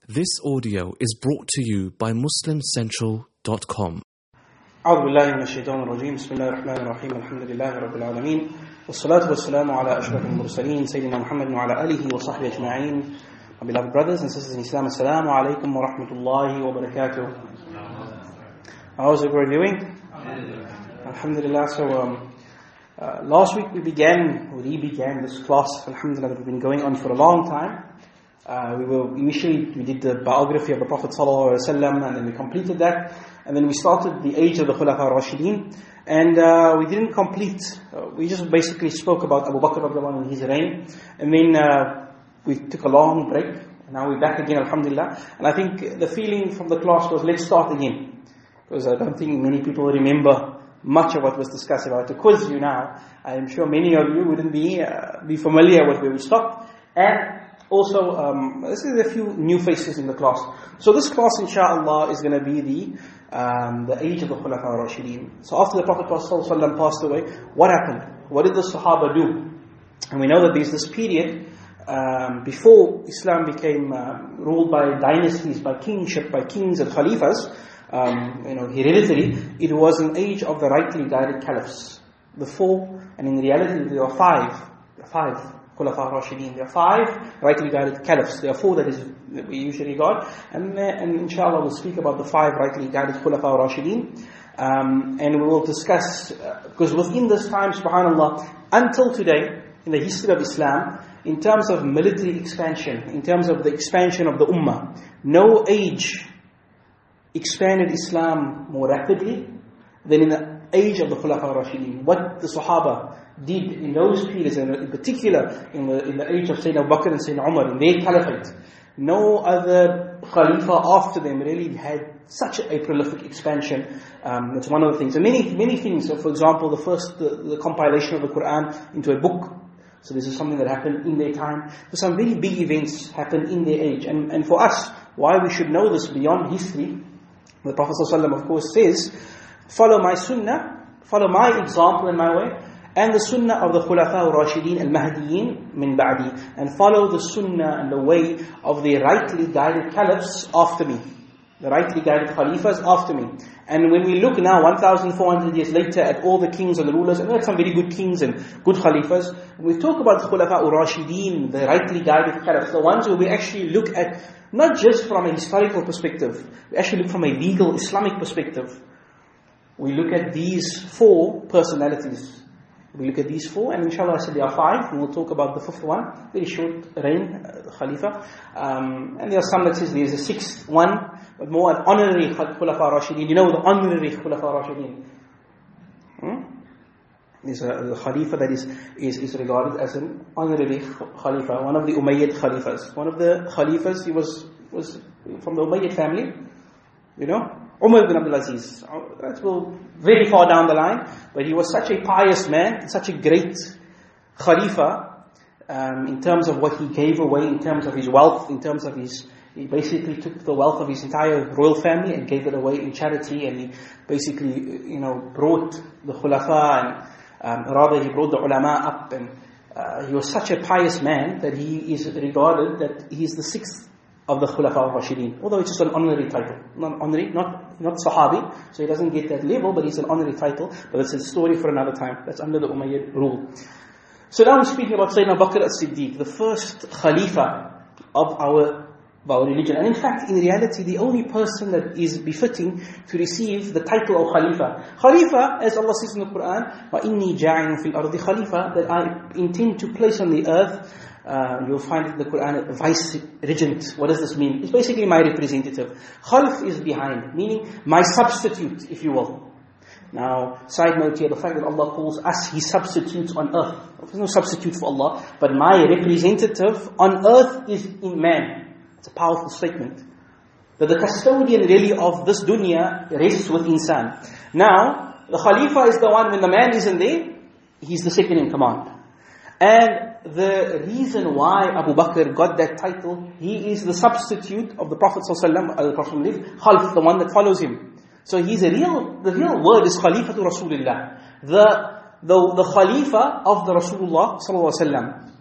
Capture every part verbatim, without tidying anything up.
This audio is brought to you by muslim central dot com. أعوذ بالله من الشيطان الرجيم بسم الله الرحمن الرحيم الحمد لله رب العالمين والصلاة والسلام على أشرف المرسلين سيدنا محمد وعلى آله وصحبه أجمعين. My beloved brothers and sisters in Islam, Assalamu alaikum wa rahmatullahi wa barakatuh. How's everybody doing? Alhamdulillah. So um, uh, last week we began, we began this class, Alhamdulillah, that we've been going on for a long time. Uh, we were initially, we did the biography of the Prophet Sallallahu Alaihi Wasallam, and then we completed that. And then we started the age of the Khulafa Rashideen. And uh, we didn't complete, uh, we just basically spoke about Abu Bakr radiallahu anhu and his reign. And then uh, we took a long break. And now we're back again, Alhamdulillah. And I think the feeling from the class was, let's start again. Because I don't think many people remember much of what was discussed. About to quiz you now, I'm sure many of you wouldn't be uh, be familiar with where we stopped. And also, um, this is a few new faces in the class. So this class, inshallah, is going to be the um, the age of the Khulafa Rashideen. So after the Prophet ﷺ passed away, what happened? What did the Sahaba do? And we know that there's this period um, before Islam became uh, ruled by dynasties, by kingship, by kings and khalifas, um, you know, hereditary. It was an age of the rightly guided caliphs. The four, and in reality there are five, five Khulafa Rashideen. There are five rightly guided caliphs. There are four that is that we usually got, and uh, and inshallah we'll speak about the five rightly guided Khulafa Rashideen, um, and we will discuss uh, because within this time, subhanallah, until today in the history of Islam, in terms of military expansion, in terms of the expansion of the ummah, no age expanded Islam more rapidly than in the age of the Khulafa Rashideen. What the Sahaba did in those periods, and in particular in the, in the age of Sayyidina Abu Bakr and Sayyidina Umar, in their caliphate, no other Khalifa after them really had such a prolific expansion. Um, that's one of the things. And many, many things. So for example, the first, the, the compilation of the Quran into a book. So this is something that happened in their time. So some very big events happened in their age. And, and for us, why we should know this beyond history, the Prophet ﷺ of course says, follow my sunnah, follow my example and my way, and the sunnah of the Khulafa al-Rashideen al-Mahdiyin min ba'di, and follow the sunnah and the way of the rightly guided caliphs after me, the rightly guided khalifas after me. And when we look now, one thousand four hundred years later, at all the kings and the rulers, and we had some very good kings and good khalifas, when we talk about the Khulafa al-Rashideen, the rightly guided caliphs, the ones where we actually look at, not just from a historical perspective, we actually look from a legal Islamic perspective. We look at these four personalities. We look at these four, and inshallah I said there are five, and we'll talk about the fifth one, very short reign, uh, Khalifa. Um, and there are some that says there's a sixth one, but more an honorary Khulafa Rashideen. You know the honorary Khulafa Rashideen? Hmm? There's a, a Khalifa that is, is, is regarded as an honorary Khalifa, one of the Umayyad Khalifas. One of the Khalifas, he was, was from the Umayyad family, you know? Umar ibn Abdul Aziz. That's very far down the line, but he was such a pious man, such a great Khalifa, um, in terms of what he gave away, in terms of his wealth, in terms of his, he basically took the wealth of his entire royal family and gave it away in charity, and he basically, you know, brought the Khulafa, and um, rather he brought the ulama up, and uh, he was such a pious man that he is regarded that he is the sixth of the Khulafa al-Rashideen, although it's just an honorary title, not honorary, not not Sahabi, so he doesn't get that label, but he's an honorary title. But it's a story for another time. That's under the Umayyad rule. So now we're speaking about Sayyidina Abu Bakr as-Siddiq, the first Khalifa of our of our religion, and in fact, in reality, the only person that is befitting to receive the title of Khalifa. Khalifa, as Allah says in the Quran, وَإِنِّي جَاعِلٌ فِي الْأَرْضِ خَلِيفَةً, that I intend to place on the earth. Uh, you'll find it in the Quran, vice regent. What does this mean? It's basically my representative. Khalf is behind, meaning my substitute, if you will. Now, side note here, the fact that Allah calls us His substitutes on earth. There's no substitute for Allah, but my representative on earth is in man. It's a powerful statement. That the custodian really of this dunya rests with insan. Now, the Khalifa is the one, when the man isn't there, he's the second in command. And the reason why Abu Bakr got that title, he is the substitute of the Prophet ﷺ, uh, the Prophet Khalf, the one that follows him. So he's a real, the real word is Khalifatu Rasulullah, the, the, the Khalifa of the Rasulullah ﷺ.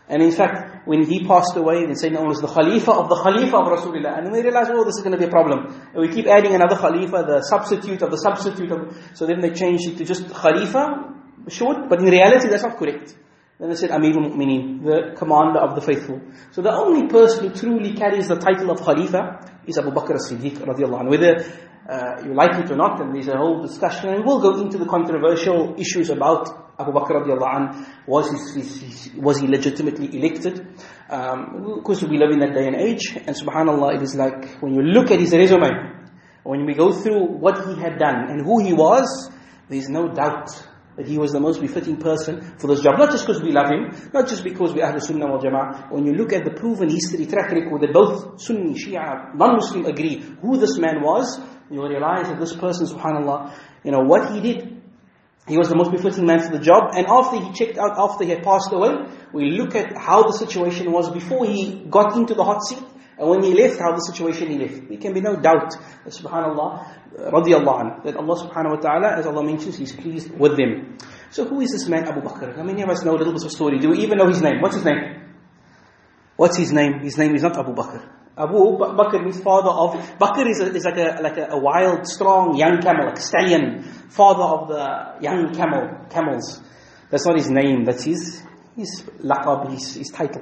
And in fact, when he passed away, then Sayyidina Umar was the Khalifa of the Khalifa of Rasulullah. And then they realized, oh, this is going to be a problem. And we keep adding another Khalifa, the substitute of the substitute of... So then they changed it to just Khalifa, short, but in reality that's not correct. Then they said Amirul Mu'mineen, the commander of the faithful. So the only person who truly carries the title of Khalifa is Abu Bakr as-Siddiq radiallahu anhu. Whether uh, you like it or not, and there's a whole discussion, and we'll go into the controversial issues about Abu Bakr radiallahu anhu. Was he, he, was he legitimately elected? Um, of course we live in that day and age, and subhanAllah, it is like, when you look at his resume, when we go through what he had done and who he was, there's no doubt that he was the most befitting person for this job. Not just because we love him, not just because we Ahlul Sunnah wal Jama'ah. When you look at the proven history, track record, that both Sunni, Shia, non-Muslim agree who this man was, you will realize that this person, subhanAllah, you know, what he did, he was the most befitting man for the job. And after he checked out, after he had passed away, we look at how the situation was before he got into the hot seat, and when he left, how the situation he left. There can be no doubt that subhanAllah, radiyallahu anhu, that Allah subhanahu wa ta'ala, as Allah mentions, He's pleased with them. So who is this man Abu Bakr? How many of us know a little bit of story? Do we even know his name? What's his name? What's his name? His name is not Abu Bakr. Abu Bakr means father of... Bakr is, a, is like, a, like a, a wild, strong, young camel, like a stallion. Father of the young camel, camels. That's not his name, that's his, his laqab, his, his title.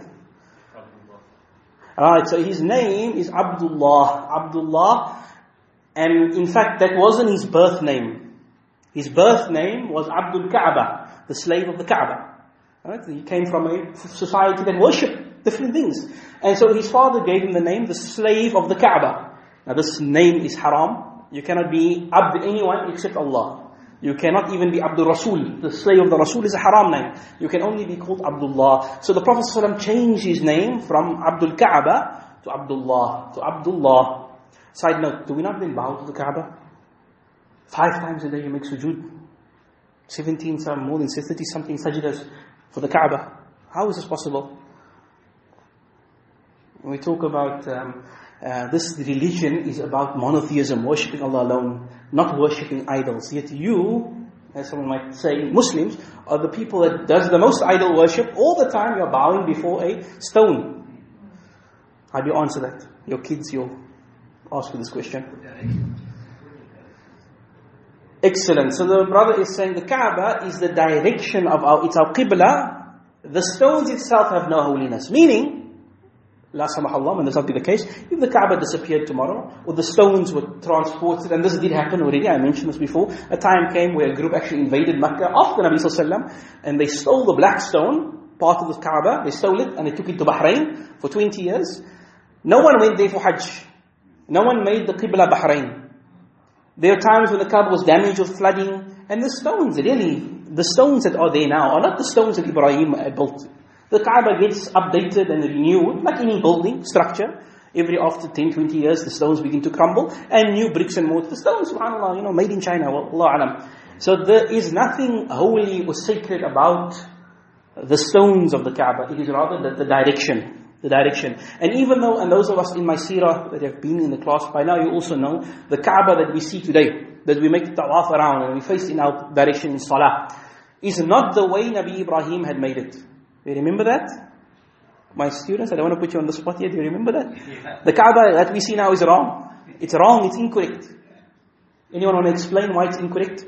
Alright, so his name is Abdullah. Abdullah, and in fact that wasn't his birth name. His birth name was Abdul Kaaba, the slave of the Kaaba. Alright, he came from a society that worshipped different things. And so his father gave him the name, the slave of the Kaaba. Now this name is haram. You cannot be Abd anyone except Allah. You cannot even be Abdul Rasul. The slave of the Rasul is a haram name. You can only be called Abdullah. So the Prophet ﷺ changed his name from Abdul Kaaba to Abdullah. To Abdullah. Side note, do we not then bow to the Kaaba? Five times a day you make sujood. Seventeen, some more than thirty something sajdas for the Kaaba. How is this possible? When we talk about um, uh, this religion is about monotheism, worshipping Allah alone, not worshipping idols. Yet you, as someone might say, Muslims, are the people that does the most idol worship. All the time you're bowing before a stone. How do you answer that? Your kids, you'll ask you this question. Excellent. So the brother is saying the Kaaba is the direction of our, it's our Qibla. The stones itself have no holiness. Meaning, La samahallah, when this not be the case, if the Kaaba disappeared tomorrow, or the stones were transported, and this did happen already, I mentioned this before, a time came where a group actually invaded Makkah after Nabi sallallahu alaihi wasallam, and they stole the black stone, part of the Kaaba, they stole it, and they took it to Bahrain for twenty years. No one went there for Hajj. No one made the Qibla Bahrain. There are times when the Kaaba was damaged with flooding, and the stones, really, the stones that are there now, are not the stones that Ibrahim had built. The Kaaba gets updated and renewed, like any building, structure. Every after ten, twenty years, the stones begin to crumble, and new bricks and mortar. The stones, subhanAllah, you know, made in China, wallahu alam. So there is nothing holy or sacred about the stones of the Kaaba. It is rather the, the direction. The direction. And even though, and those of us in my seerah that have been in the class by now, you also know, the Kaaba that we see today, that we make tawaf around, and we face in our direction in salah, is not the way Nabi Ibrahim had made it. Do you remember that? My students, I don't want to put you on the spot yet. Do you remember that? Yeah. The Kaaba that we see now is wrong. It's wrong, it's incorrect. Anyone want to explain why it's incorrect?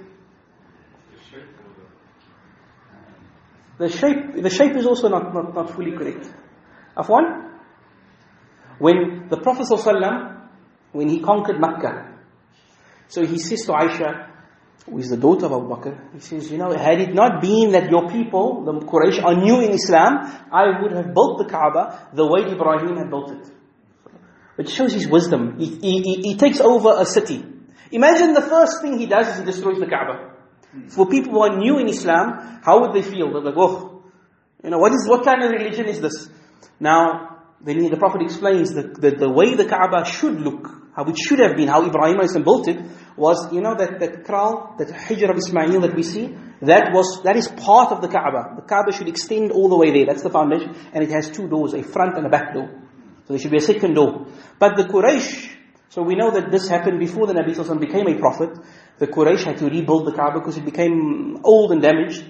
The shape, the shape is also not, not, not fully correct. Afwan? When the Prophet ﷺ, when he conquered Makkah, so he says to Aisha, who is the daughter of Abu Bakr, he says, you know, had it not been that your people, the Quraysh, are new in Islam, I would have built the Kaaba the way Ibrahim had built it. It shows his wisdom. He, he, he takes over a city. Imagine the first thing he does is he destroys the Kaaba. For people who are new in Islam, how would they feel? They're like, oh, you know, what is what kind of religion is this? Now, then the Prophet explains that the, the way the Kaaba should look, how it should have been, how Ibrahim built it, was, you know, that, that kraal, that Hijr of Ismail that we see, that was, that is part of the Kaaba. The Kaaba should extend all the way there. That's the foundation. And it has two doors, a front and a back door. So there should be a second door. But the Quraysh, so we know that this happened before the Nabi Sallallahu Alaihi Wasallam became a prophet. The Quraysh had to rebuild the Kaaba because it became old and damaged.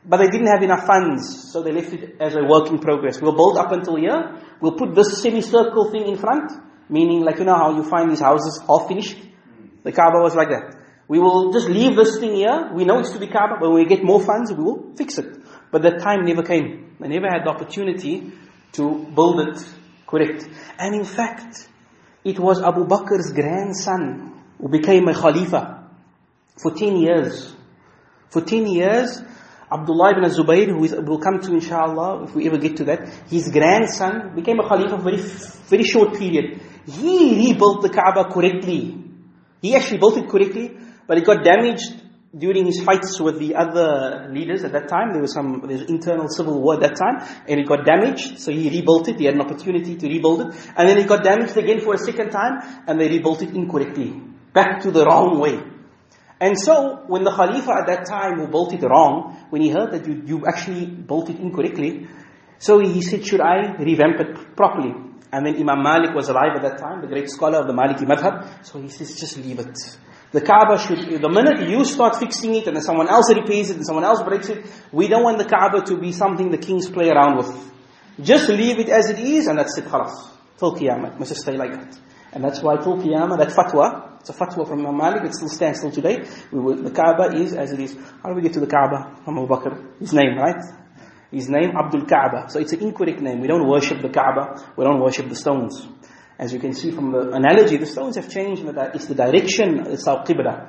But they didn't have enough funds, so they left it as a work in progress. We'll build up until here. We'll put this semicircle thing in front, meaning like you know how you find these houses half finished? The Kaaba was like that. We will just leave this thing here. We know it's to be Kaaba, but when we get more funds, we will fix it. But that time never came. They never had the opportunity to build it correct. And in fact, it was Abu Bakr's grandson who became a Khalifa for ten years. For ten years, Abdullah ibn Zubayr, who is, we'll come to inshallah, if we ever get to that, his grandson became a Khalifa for a very, very short period. He rebuilt the Kaaba correctly. He actually built it correctly, but it got damaged during his fights with the other leaders at that time. There was some there was internal civil war at that time, and it got damaged, so he rebuilt it. He had an opportunity to rebuild it. And then it got damaged again for a second time, and they rebuilt it incorrectly. Back to the wrong way. And so, when the Khalifa at that time who built it wrong, when he heard that you, you actually built it incorrectly, so he said, should I revamp it properly? And then Imam Malik was alive at that time, the great scholar of the Maliki Madhab. So he says, just leave it. The Kaaba should, the minute you start fixing it and then someone else repairs it and someone else breaks it, we don't want the Kaaba to be something the kings play around with. Just leave it as it is and that's it, khalas. Till Qiyamah, it must stay like that. And that's why till Qiyamah, that fatwa, it's a fatwa from Imam Malik, it still stands till today. We will, the Kaaba is as it is. How do we get to the Kaaba from Abu Bakr? His name, right? His name, Abdul Kaaba. So it's an incorrect name. We don't worship the Kaaba, we don't worship the stones. As you can see from the analogy, the stones have changed, it's the direction, it's our qibla.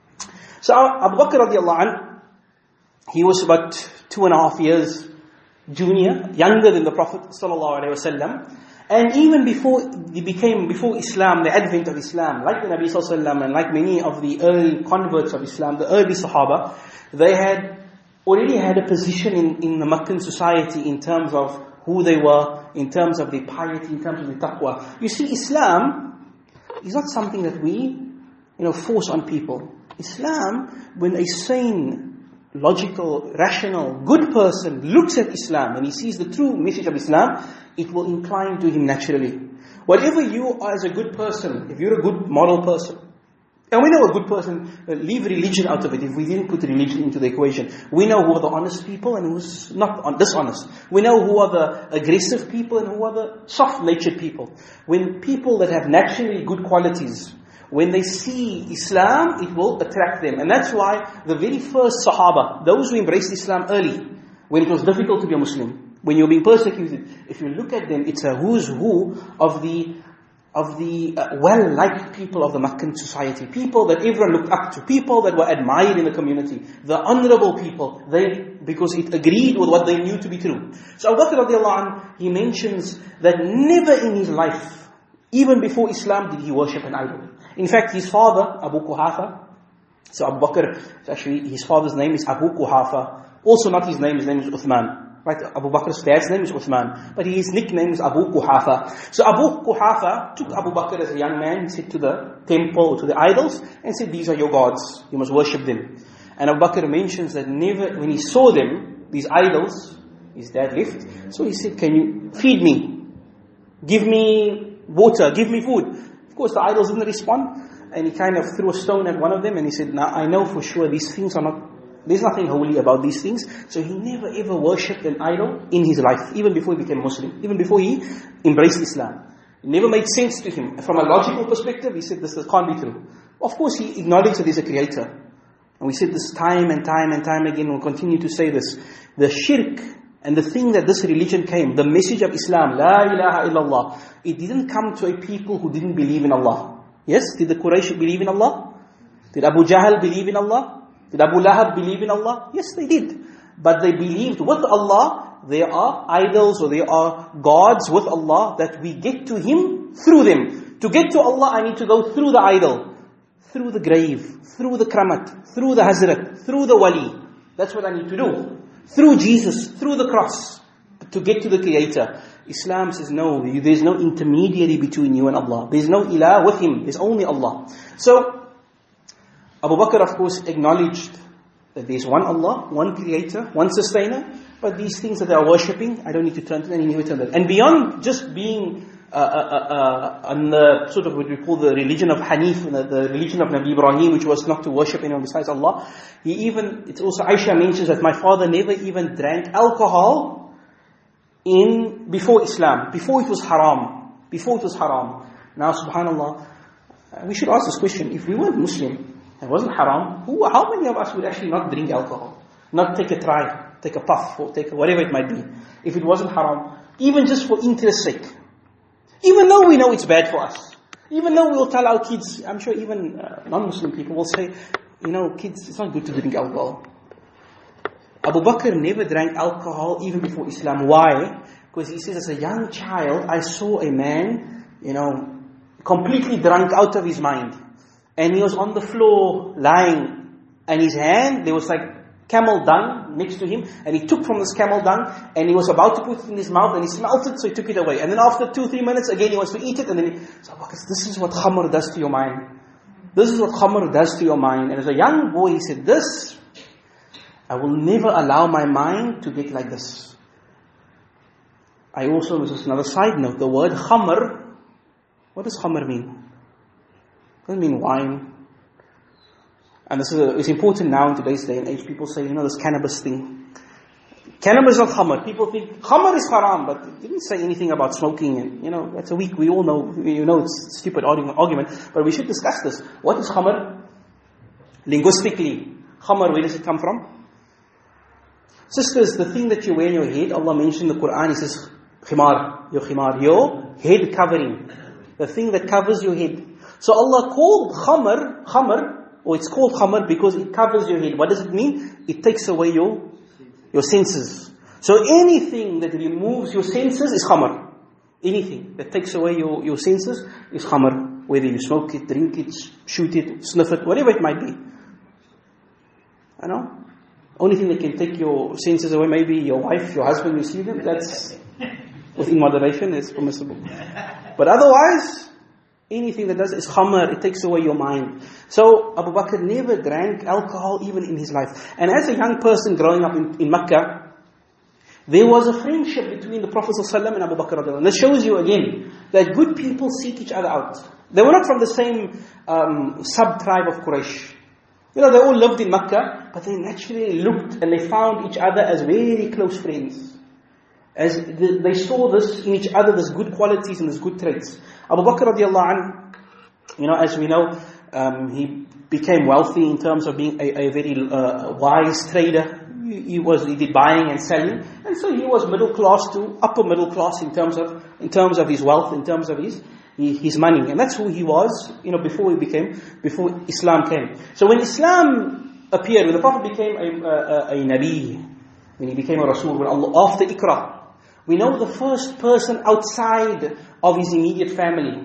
So Abu Bakr radiallahu anh, he was about two and a half years junior, younger than the Prophet sallallahu alaihi wasallam. And even before he became, before Islam, the advent of Islam, like the Nabi sallallahu alaihi wasallam and like many of the early converts of Islam, the early Sahaba, they had already had a position in, in the Meccan society in terms of who they were, in terms of their piety, in terms of their taqwa. You see, Islam is not something that we, you know, force on people. Islam, when a sane, logical, rational, good person looks at Islam and he sees the true message of Islam, it will incline to him naturally. Whatever you are as a good person, if you're a good moral person, and we know a good person, uh, leave religion out of it if we didn't put religion into the equation. We know who are the honest people and who's not on, dishonest. We know who are the aggressive people and who are the soft-natured people. When people that have naturally good qualities, when they see Islam, it will attract them. And that's why the very first Sahaba, those who embraced Islam early, when it was difficult to be a Muslim, when you're being persecuted, if you look at them, it's a who's who of the of the uh, well-liked people of the Meccan society. People that everyone looked up to. People that were admired in the community. The honorable people. They, because it agreed with what they knew to be true. So Abu Bakr radiallahu anh, he mentions that never in his life, even before Islam, did he worship an idol. In fact, his father, Abu Quhafa, so Abu Bakr, actually his father's name is Abu Quhafa. Also not his name, his name is Uthman. Right, Abu Bakr's dad's name is Uthman, but his nickname is Abu Quhafa. So Abu Quhafa took Abu Bakr as a young man, said to the temple, to the idols, and said, these are your gods, you must worship them. And Abu Bakr mentions that never, when he saw them, these idols, his dad left, so he said, can you feed me? Give me water, give me food. Of course the idols didn't respond, and he kind of threw a stone at one of them, and he said, now I know for sure these things are not, there's nothing holy about these things. So he never ever worshipped an idol in his life, even before he became Muslim, even before he embraced Islam. It never made sense to him. From a logical perspective, he said, this, this can't be true. Of course, he acknowledged that there's a creator. And we said this time and time and time again, we'll continue to say this. The shirk and the thing that this religion came, the message of Islam, La ilaha illallah, it didn't come to a people who didn't believe in Allah. Yes? Did the Quraysh believe in Allah? Did Abu Jahl believe in Allah? Did Abu Lahab believe in Allah? Yes, they did. But they believed with Allah, there are idols or there are gods with Allah that we get to Him through them. To get to Allah, I need to go through the idol, through the grave, through the kramat, through the hazrat, through the wali. That's what I need to do. Through Jesus, through the cross, to get to the Creator. Islam says, no, there's no intermediary between you and Allah. There's no ilah with Him. There's only Allah. So, Abu Bakr, of course, acknowledged that there's one Allah, one Creator, one Sustainer, but these things that they are worshipping, I don't need to turn to them, and he never turned them. And beyond just being uh, uh, uh, on the sort of what we call the religion of Hanif, the, the religion of Nabi Ibrahim, which was not to worship anyone besides Allah. He even, it's also Aisha mentions that my father never even drank alcohol in, before Islam, before it was haram, before it was haram. Now subhanallah, we should ask this question, if we weren't Muslim, it wasn't haram, who, how many of us would actually not drink alcohol? Not take a try, take a puff, or take a, whatever it might be, if it wasn't haram, even just for interest's sake. Even though we know it's bad for us. Even though we'll tell our kids, I'm sure even uh, non-Muslim people will say, you know, kids, it's not good to drink alcohol. Abu Bakr never drank alcohol even before Islam. Why? Because he says, as a young child, I saw a man, you know, completely drunk out of his mind. And he was on the floor, lying. And his hand, there was like camel dung next to him. And he took from this camel dung, and he was about to put it in his mouth, and he smelt it, so he took it away. And then after two, three minutes, again he wants to eat it, and then he said, so, this is what khamr does to your mind. This is what khamr does to your mind. And as a young boy, he said, this, I will never allow my mind to get like this. I also, this is another side note, the word khamr, what does khamr mean? It doesn't mean wine. And this is a, it's important now in today's day and age. People say, you know, this cannabis thing. Cannabis is not khamr. People think khamr is haram, but it didn't say anything about smoking. And you know, that's a weak. We all know, you know, it's a stupid argument. But we should discuss this. What is khamr? Linguistically, khamr, where does it come from? Sisters, the thing that you wear in your head, Allah mentioned in the Quran, He says, khimar, your khimar, your head covering. The thing that covers your head. So Allah called khamr, khamr, or it's called khamr because it covers your head. What does it mean? It takes away your, your senses. So anything that removes your senses is khamr. Anything that takes away your, your senses is khamr. Whether you smoke it, drink it, shoot it, sniff it, whatever it might be. I know. Only thing that can take your senses away, maybe your wife, your husband, you see them, that's within moderation, it's permissible. But otherwise, anything that does is khamr, it takes away your mind. So Abu Bakr never drank alcohol even in his life. And as a young person growing up in, in Makkah, there was a friendship between the Prophet ﷺ and Abu Bakr. And that shows you again that good people seek each other out. They were not from the same um, sub-tribe of Quraysh. You know, they all lived in Makkah, but they naturally looked and they found each other as very close friends. As they saw this in each other, this good qualities and this good traits. Abu Bakr radiallahu anh, you know, as we know, um, he became wealthy in terms of being a, a very uh, wise trader. He, he was he did buying and selling, and so he was middle class to upper middle class in terms of in terms of his wealth, in terms of his his money, and that's who he was, you know, before he became before Islam came. So when Islam appeared, when the Prophet became a, a, a Nabi, when he became a Rasul, when Allah after Iqra, we know the first person outside of his immediate family,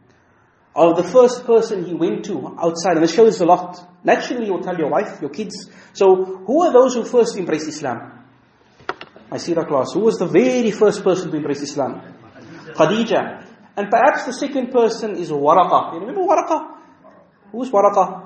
or the first person he went to outside, and it shows a lot. Naturally, you'll tell your wife, your kids. So, who are those who first embraced Islam? My Sirah class. Who was the very first person to embrace Islam? Khadija. And perhaps the second person is Waraqa. You remember Waraqa? Who's Waraqa?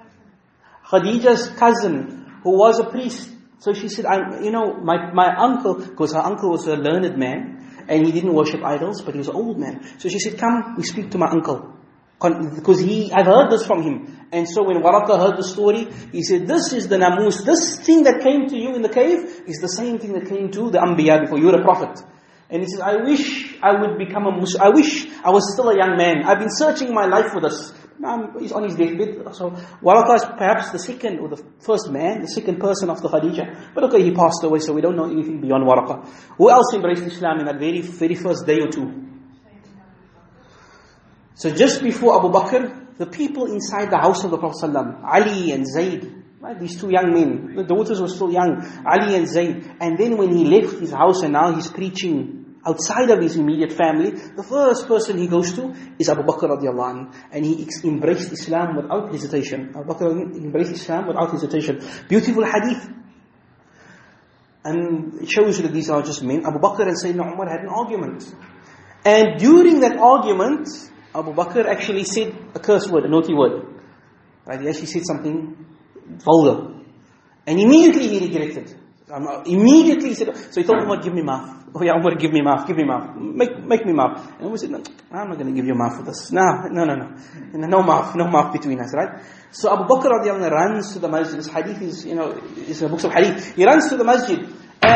Khadija's cousin, who was a priest. So she said, I'm, you know, my, my uncle, because her uncle was a learned man, and he didn't worship idols, but he was an old man. So she said, come, we speak to my uncle. Because he, I've heard this from him. And so when Waraqa heard the story, he said, this is the namus, this thing that came to you in the cave, is the same thing that came to the Anbiya before. You're a prophet. And he says, I wish I would become a Muslim. I wish I was still a young man. I've been searching my life for this. Now he's on his deathbed. So Waraqa is perhaps the second or the first man, the second person after Khadija. But okay, he passed away, so we don't know anything beyond Waraqa. Who else embraced Islam in that very, very first day or two? So just before Abu Bakr, the people inside the house of the Prophet ﷺ, Ali and Zayd, right, these two young men, the daughters were still young, Ali and Zayd. And then when he left his house and now he's preaching outside of his immediate family, the first person he goes to is Abu Bakr radiallahu anhu. And he embraced Islam without hesitation. Abu Bakr embraced Islam without hesitation. Beautiful hadith. And it shows you that these are just men. Abu Bakr and Sayyidina Umar had an argument. And during that argument, Abu Bakr actually said a curse word, a naughty word. Right? He actually said something vulgar. And immediately he regretted. Um, immediately he said, so he told Umar, give me maaf. Oh yeah, Umar, give me maaf, give me maaf. Make, make me maaf. And Umar said, no, I'm not going to give you maaf for this. No, no, no, no. No maaf, no maaf between us, right? So Abu Bakr radiallahu anhu runs to the masjid. This hadith is, you know, is a book of hadith. He runs to the masjid.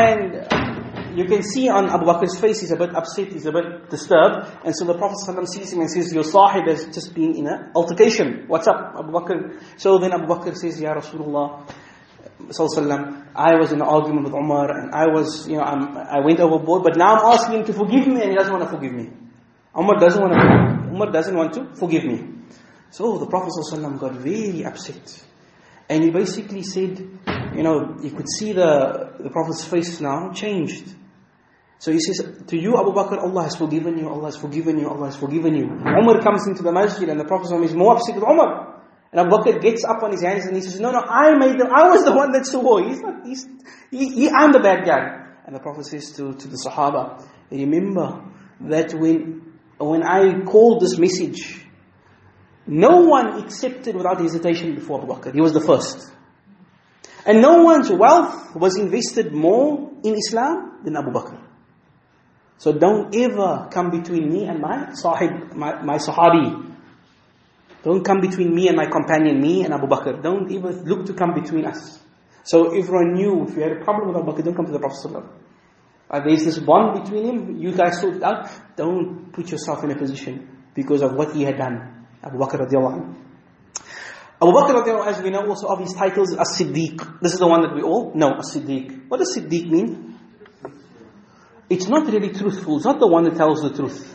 And you can see on Abu Bakr's face, he's a bit upset, he's a bit disturbed. And so the Prophet ﷺ sees him and says, your sahib has just been in an altercation. What's up, Abu Bakr? So then Abu Bakr says, Ya Rasulullah, Sallallahu I was in an argument with Umar and I was, you know, I'm, I went overboard, but now I'm asking him to forgive me and he doesn't want to forgive me. Umar doesn't want to, Umar doesn't want to forgive me. So the Prophet ﷺ got very upset. And he basically said, you know, you could see the, the Prophet's face now changed. So he says, to you Abu Bakr, Allah has forgiven you, Allah has forgiven you, Allah has forgiven you. Umar comes into the masjid and the Prophet ﷺ is more upset with Umar. And Abu Bakr gets up on his hands and he says, no, no, I made them, I was the one that swore. He's not, he's, he, he, I'm the bad guy. And the Prophet says to, to the Sahaba, remember that when, when I called this message, no one accepted without hesitation before Abu Bakr. He was the first. And no one's wealth was invested more in Islam than Abu Bakr. So don't ever come between me and my sahib, my, my sahabi. Don't come between me and my companion, me and Abu Bakr. Don't even look to come between us. So everyone knew, if you had a problem with Abu Bakr, don't come to the Prophet ﷺ. Uh, there's this bond between him, you guys sort it out. Don't put yourself in a position because of what he had done. Abu Bakr radiallahu anhu. Abu Bakr radiallahu anhu, as we know also of his titles, As-Siddiq. This is the one that we all know, As-Siddiq. What does Siddiq mean? It's not really truthful. It's not the one that tells the truth.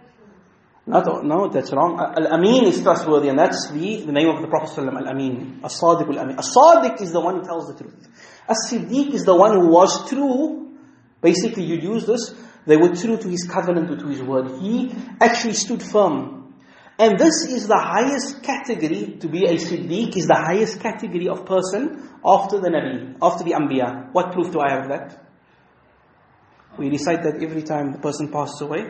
Not, no, that's wrong. Al-Amin is trustworthy, and that's the, the name of the Prophet ﷺ, Al-Amin. As-Sadiq Al-Amin. As-Sadiq is the one who tells the truth. As-Siddiq is the one who was true. Basically, you'd use this. They were true to his covenant or to his word. He actually stood firm. And this is the highest category, to be a Siddiq is the highest category of person after the Nabi, after the Anbiya. What proof do I have of that? We recite that every time the person passes away.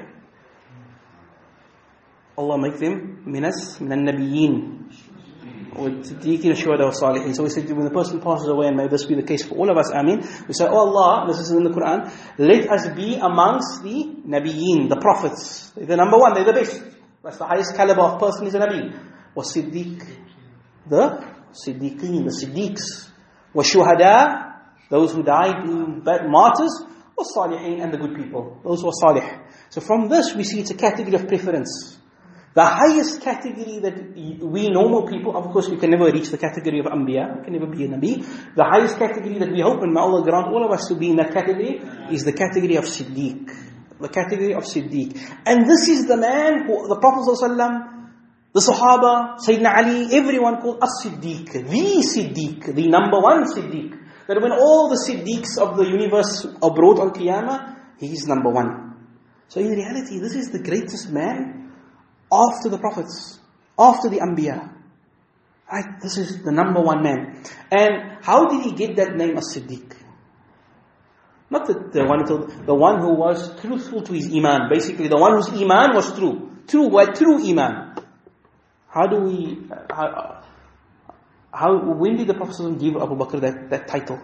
Allah make them minas, minan nabiyyin, or siddiqin, shuhada wa salihin. So we say when the person passes away, and may this be the case for all of us, ameen. We say, oh Allah, this is in the Quran, let us be amongst the nabiyyin, the prophets. They're the number one, they're the best. That's the highest caliber of person is a nabi. Wa siddiq, the siddiqin, the siddiqs. Wa shuhada, those who died in martyrs. Wa salihin, and the good people, those who are salih. So from this we see it's a category of preference. The highest category that we normal people, of course we can never reach the category of Anbiya, we can never be a Nabi. The highest category that we hope, and may Allah grant all of us to be in that category, is the category of Siddiq. The category of Siddiq. And this is the man who the Prophet ﷺ, the Sahaba, Sayyidina Ali, everyone called As-Siddiq. The Siddiq, the number one Siddiq. That when all the Siddiqs of the universe are brought on Qiyamah, he is number one. So in reality, this is the greatest man after the prophets, after the Anbiya. Right? This is the number one man. And how did he get that name As-Siddiq? Not the, the one who, the one who was truthful to his iman. Basically, the one whose iman was true. True, what? True iman. How do we, how, how, when did the Prophet give Abu Bakr that, that title?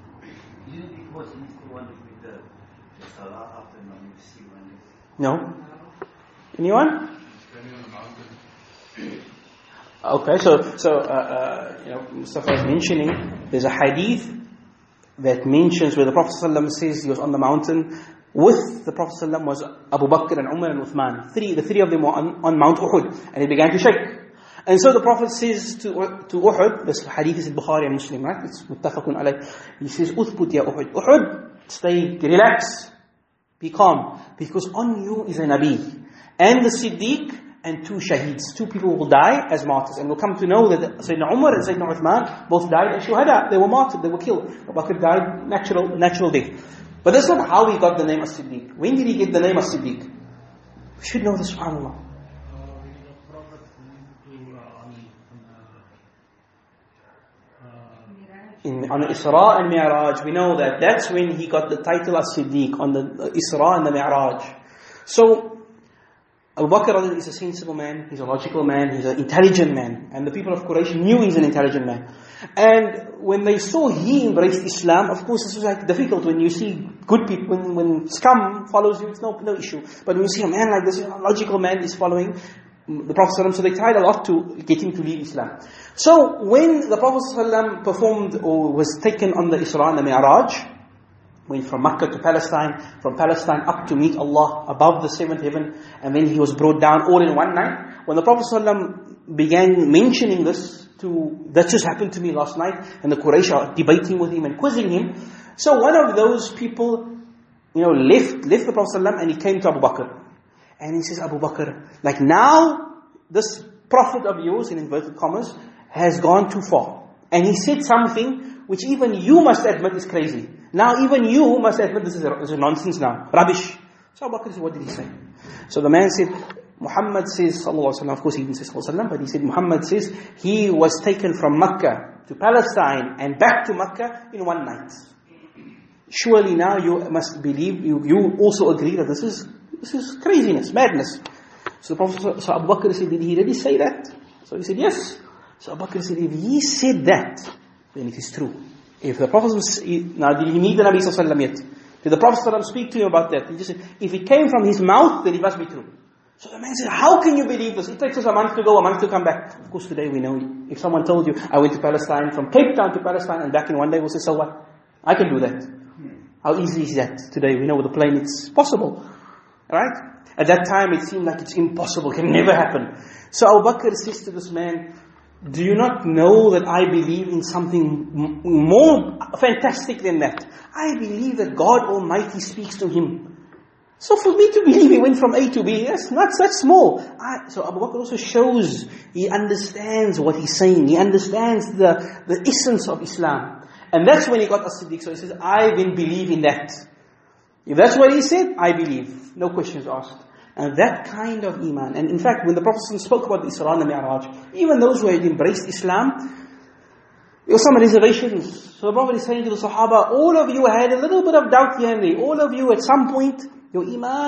No? Anyone? Okay, so so uh, uh, you know, Mustafa was mentioning there's a hadith that mentions where the Prophet ﷺ says he was on the mountain with the Prophet ﷺ was Abu Bakr and Umar and Uthman. Three, the three of them were on, on Mount Uhud, and he began to shake. And so the Prophet says to to Uhud, this hadith is in Bukhari and Muslim, right? It's muttafaqun alayh. He says, "Uthbut ya Uhud, Uhud, stay, relax, be calm, because on you is a Nabi and the Siddiq." And two shaheeds, two people will die as martyrs. And we'll come to know that Sayyidina Umar and Sayyidina Uthman both died as shuhada. They were martyred, they were killed. Abu Bakr died natural, natural death. But that's not how he got the name As-Siddiq. When did he get the name As-Siddiq? We should know this, subhanAllah. In, on the Isra and Mi'raj, we know that that's when he got the title As-Siddiq, on the Isra and the Mi'raj. So, Abu Bakr is a sensible man, he's a logical man, he's an intelligent man. And the people of Quraysh knew he's an intelligent man. And when they saw he embraced Islam, of course this was like difficult when you see good people, when, when scum follows you, it's no, no issue. But when you see a man like this, a logical man is following the Prophet ﷺ, so they tried a lot to get him to leave Islam. So when the Prophet ﷺ performed or was taken on the Isra and the Mi'raj, went from Makkah to Palestine, from Palestine up to meet Allah above the seventh heaven, and then he was brought down all in one night. When the Prophet ﷺ began mentioning this to, that just happened to me last night, and the Quraysh are debating with him and quizzing him. So one of those people, you know, left, left the Prophet ﷺ and he came to Abu Bakr. And he says, Abu Bakr, like now, this prophet of yours, in inverted commas, has gone too far. And he said something which even you must admit is crazy. Now even you must admit this is, a, this is nonsense now. Rubbish. So Abu Bakr said, what did he say? So the man said, Muhammad says, sallallahu alaihi wasallam, of course he didn't say sallallahu alaihi wasallam, but he said, Muhammad says, he was taken from Makkah to Palestine and back to Makkah in one night. Surely now you must believe, you, you also agree that this is this is craziness, madness. So the Prophet, so Abu Bakr said, did he really say that? So he said, yes. So Abu Bakr said, if he said that, then it is true. If the Prophet was, now did he meet the Nabi sallallahu alaihi wasallam yet? Did the Prophet sallallahu alaihi wasallam speak to him about that? He just said, if it came from his mouth, then it must be true. So the man said, how can you believe this? It takes us a month to go, a month to come back. Of course today we know, if someone told you, I went to Palestine, from Cape Town to Palestine and back in one day, we'll say, so what? I can do that. How easy is that? Today we know with the plane it's possible. Right? At that time it seemed like it's impossible, can never happen. So Abu Bakr says to this man, do you not know that I believe in something m- more fantastic than that? I believe that God Almighty speaks to him. So for me to believe he went from A to B, that's not that small. I, so Abu Bakr also shows he understands what he's saying. He understands the, the essence of Islam. And that's when he got as-Siddiq. So he says, I then believe in that. If that's what he said, I believe. No questions asked. And that kind of iman. And in fact, when the Prophet spoke about the Isra and the Mi'raj, even those who had embraced Islam, there were some reservations. So the Prophet is saying to the Sahaba, all of you had a little bit of doubt here and there. All of you at some point, your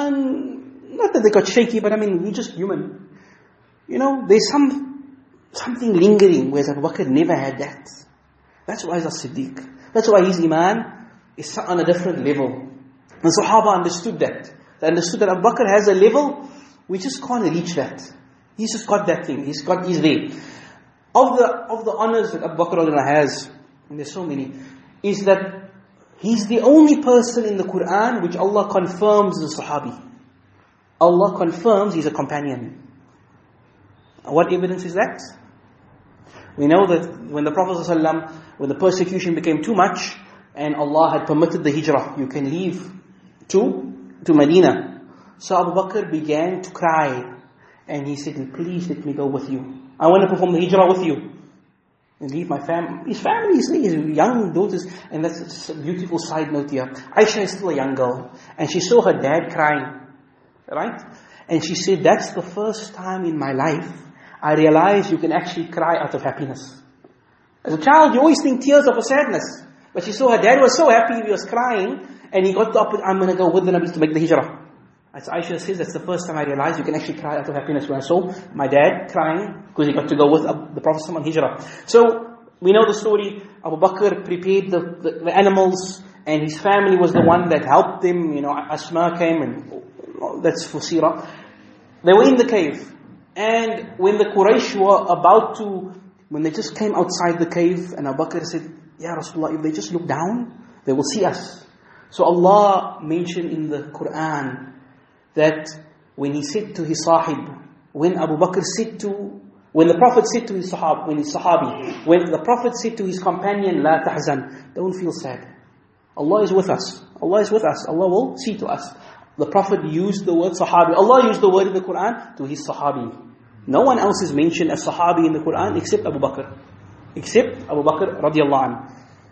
iman, not that they got shaky, but I mean, you're just human. You know, there's some something lingering, whereas Abu Bakr never had that. That's why he's a Siddiq. That's why his iman is on a different level. The Sahaba understood that. They understood that Abu Bakr has a level, we just can't reach that. He's just got that thing. He's got, he's there. Of the, of the honors that Abu Bakr has, and there's so many, is that he's the only person in the Quran which Allah confirms is a Sahabi. Allah confirms he's a companion. What evidence is that? We know that when the Prophet ﷺ, when the persecution became too much, and Allah had permitted the hijrah, you can leave to to Medina. So Abu Bakr began to cry. And he said, please let me go with you. I want to perform the hijrah with you. And leave my family. His family, his, his young daughters. And that's a beautiful side note here. Aisha is still a young girl. And she saw her dad crying. Right? And she said, that's the first time in my life I realized you can actually cry out of happiness. As a child, you always think tears of a sadness. But she saw her dad was so happy he was crying. And he got up with, I'm going to go with the Nabi to make the hijrah. As Aisha says, that's the first time I realized you can actually cry out of happiness. When I saw my dad crying because he got to go with the Prophet on hijrah. So, we know the story. Abu Bakr prepared the, the, the animals and his family was the one that helped them. You know, Asma came and that's for Sirah. They were in the cave. And when the Quraysh were about to, when they just came outside the cave and Abu Bakr said, Ya Rasulullah, if they just look down, they will see us. So Allah mentioned in the Quran that when he said to his sahib, when Abu Bakr said to, when the Prophet said to his sahab, when his sahabi, when the Prophet said to his companion, La tahzan, don't feel sad. Allah is with us. Allah is with us. Allah will see to us. The Prophet used the word sahabi. Allah used the word in the Quran to his sahabi. No one else is mentioned as sahabi in the Quran except Abu Bakr. Except Abu Bakr radiallahu anhu.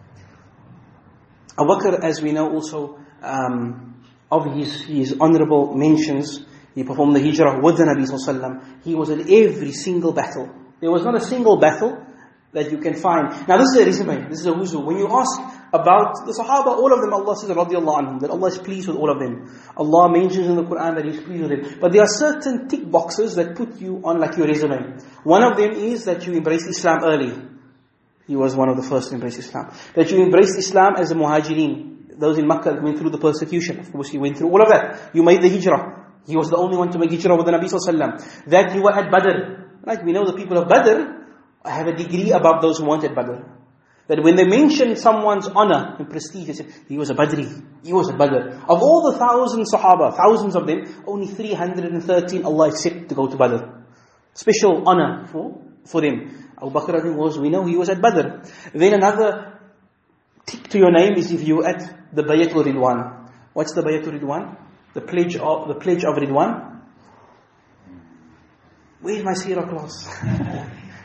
Abu Bakr, as we know also, um, of his, his honorable mentions, he performed the hijrah with the Nabi sallallahu alaihi wasallam. He was in every single battle. There was not a single battle that you can find. Now this is a resume, this is a who's who. When you ask about the Sahaba, all of them, Allah says radiallahu anhum, that Allah is pleased with all of them. Allah mentions in the Quran that He's pleased with them. But there are certain tick boxes that put you on like your resume. One of them is that you embraced Islam early. He was one of the first to embrace Islam. That you embraced Islam as a muhajirin. Those in Makkah went through the persecution. Of course, he went through all of that. You made the hijrah. He was the only one to make hijrah with the Nabi sallallahu alaihi wasallam. That you were at Badr. Right? We know the people of Badr have a degree above those who weren't at Badr. That when they mention someone's honor and prestige, they say, he was a Badri, he was a Badr. Of all the thousand Sahaba, thousands of them, only three hundred thirteen Allah accepted to go to Badr. Special honor for, for them. Abu Bakr was, we know he was at Badr. Then another tick to your name is if you were at the Bayatul Ridwan. What's the Bayatul Ridwan? The pledge of, the pledge of Ridwan. Where's my seerah class?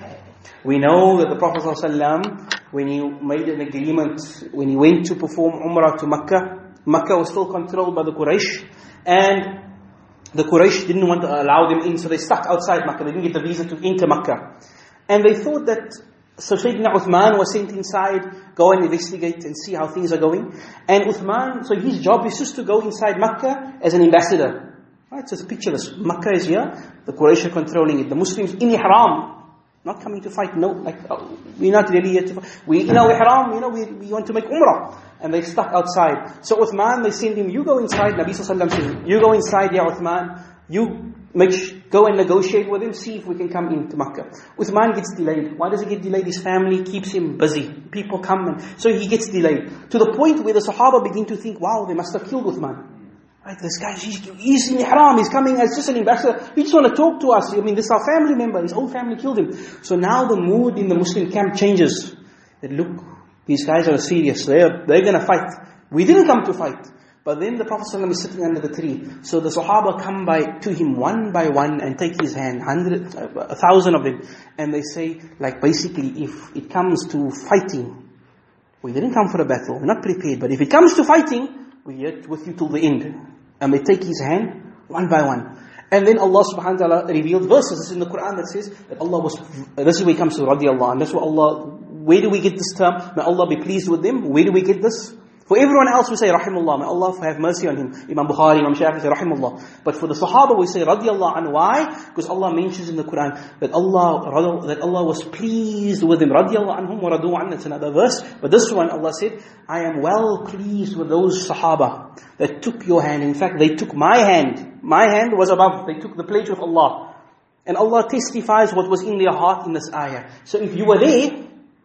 We know that the Prophet ﷺ, when he made an agreement, when he went to perform Umrah to Makkah, Makkah was still controlled by the Quraysh, and the Quraysh didn't want to allow them in, so they stuck outside Makkah. They didn't get the visa to enter Makkah. And they thought that, so Sayyidina Uthman was sent inside, go and investigate and see how things are going. And Uthman, so his job is just to go inside Makkah as an ambassador. Right, so it's pictureless. Makkah is here, the Quraysh are controlling it. The Muslims in Ihram, not coming to fight, no, like, oh, we're not really here to fight. We, in our Ihram, you know, we, we want to make Umrah. And they stuck outside. So Uthman, they send him, you go inside, Nabi Sallallahu Alaihi Wasallam says, you go inside, ya Uthman, you make, go and negotiate with him, see if we can come into Makkah. Uthman gets delayed. Why does he get delayed? His family keeps him busy. People come, and so he gets delayed. To the point where the Sahaba begin to think, wow, they must have killed Uthman. Right, this guy, he's, he's in Ihram, he's coming as just an ambassador. He just want to talk to us. I mean, this is our family member. His whole family killed him. So now the mood in the Muslim camp changes. That look, these guys are serious. They're, they're going to fight. We didn't come to fight. But then the Prophet ﷺ is sitting under the tree. So the Sahaba come by to him one by one and take his hand, hundred, a thousand of them. And they say, like basically, if it comes to fighting, we didn't come for a battle. We're not prepared. But if it comes to fighting, we're with you till the end. And they take his hand, one by one. And then Allah subhanahu wa ta'ala revealed verses in the Quran that says that Allah was, this is where it comes to radiallahu, and that's what Allah, where do we get this term? May Allah be pleased with them. Where do we get this? For everyone else we say rahimullah, may Allah have mercy on him. Imam Bukhari, Imam Shafi say rahimullah. But for the Sahaba we say radiallahu anhu. Why? Because Allah mentions in the Quran that Allah that Allah was pleased with them. Radiallahu anhum wa radu an. That's another verse. But this one Allah said, I am well pleased with those Sahaba that took your hand. In fact, they took my hand. My hand was above. They took the pledge with Allah. And Allah testifies what was in their heart in this ayah. So if you were there,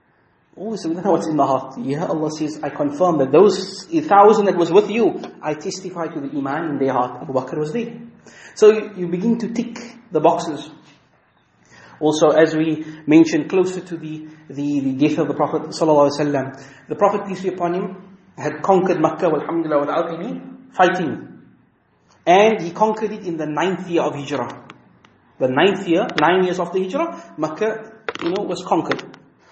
oh, so we don't know what's in the heart. Yeah, Allah says, I confirm that those thousand that was with you, I testify to the iman in their heart. Abu Bakr was there. So you, you begin to tick the boxes. Also, as we mentioned, closer to the, the, the death of the Prophet ﷺ, the Prophet, peace be upon him, had conquered Makkah, alhamdulillah, without any fighting. And he conquered it in the ninth year of Hijrah. The ninth year, nine years after Hijrah, Makkah, you know, was conquered.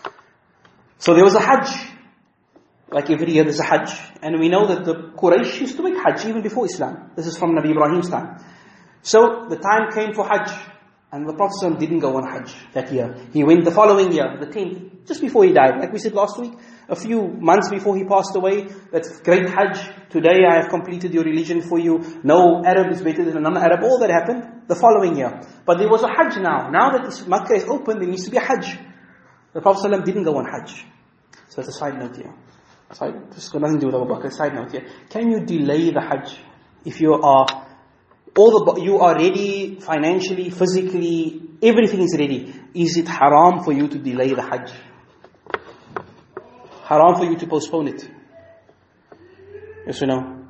So there was a Hajj. Like every year there's a Hajj. And we know that the Quraysh used to make Hajj even before Islam. This is from Nabi Ibrahim's time. So the time came for Hajj. And the Prophet ﷺ didn't go on Hajj that year. He went the following year, the tenth, just before he died. Like we said last week, a few months before he passed away, that's great Hajj. Today I have completed your religion for you. No Arab is better than a non-Arab. All that happened the following year. But there was a Hajj now. Now that Makkah is open, there needs to be a Hajj. The Prophet ﷺ didn't go on Hajj. So that's a side note here. Side, this has got nothing to do with Abu Bakr. Side note here. Can you delay the Hajj if you are all the you are ready financially, physically, everything is ready? Is it haram for you to delay the Hajj? Haram for you to postpone it? Yes or no?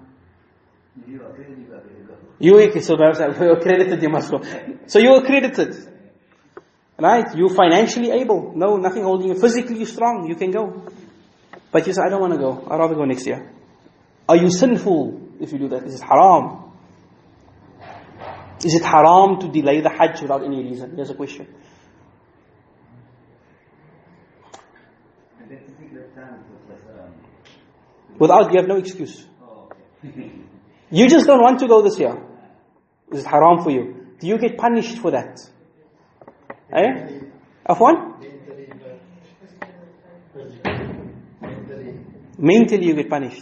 You okay? So you're accredited. You must go. So you're accredited. Right? You're financially able. No, nothing holding you. Physically you're strong. You can go. But you say, I don't want to go. I'd rather go next year. Are you sinful if you do that? Is it haram? Is it haram to delay the Hajj without any reason? Here's a question. Without, you have no excuse. You just don't want to go this year. Is it haram for you? Do you get punished for that? Eh? Afwan? Mentally you get punished.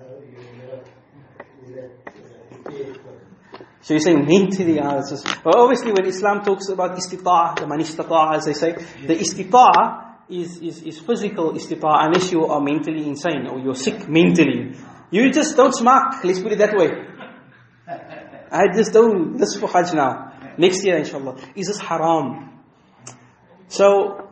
So you're saying mentally, uh, it's just, well, obviously when Islam talks about istita'a, the man istita'a, as they say, the istita'a is, is, is physical istita'a unless you are mentally insane or you're sick mentally. You just don't smoke, let's put it that way. I just don't, this is for Hajj now. Next year inshallah. Is this haram? So,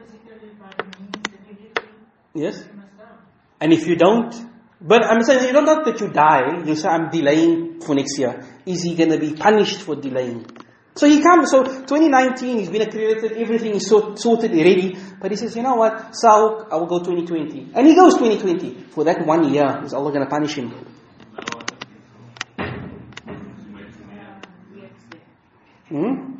yes? And if you don't, but I'm saying, you don't know that you die, you say, I'm delaying for next year. Is he going to be punished for delaying? So he comes, so twenty nineteen, he's been accredited, everything is sort, sorted, ready. But he says, you know what, Sauk, I will go twenty twenty. And he goes twenty twenty. For that one year, is Allah going to punish him? Hmm?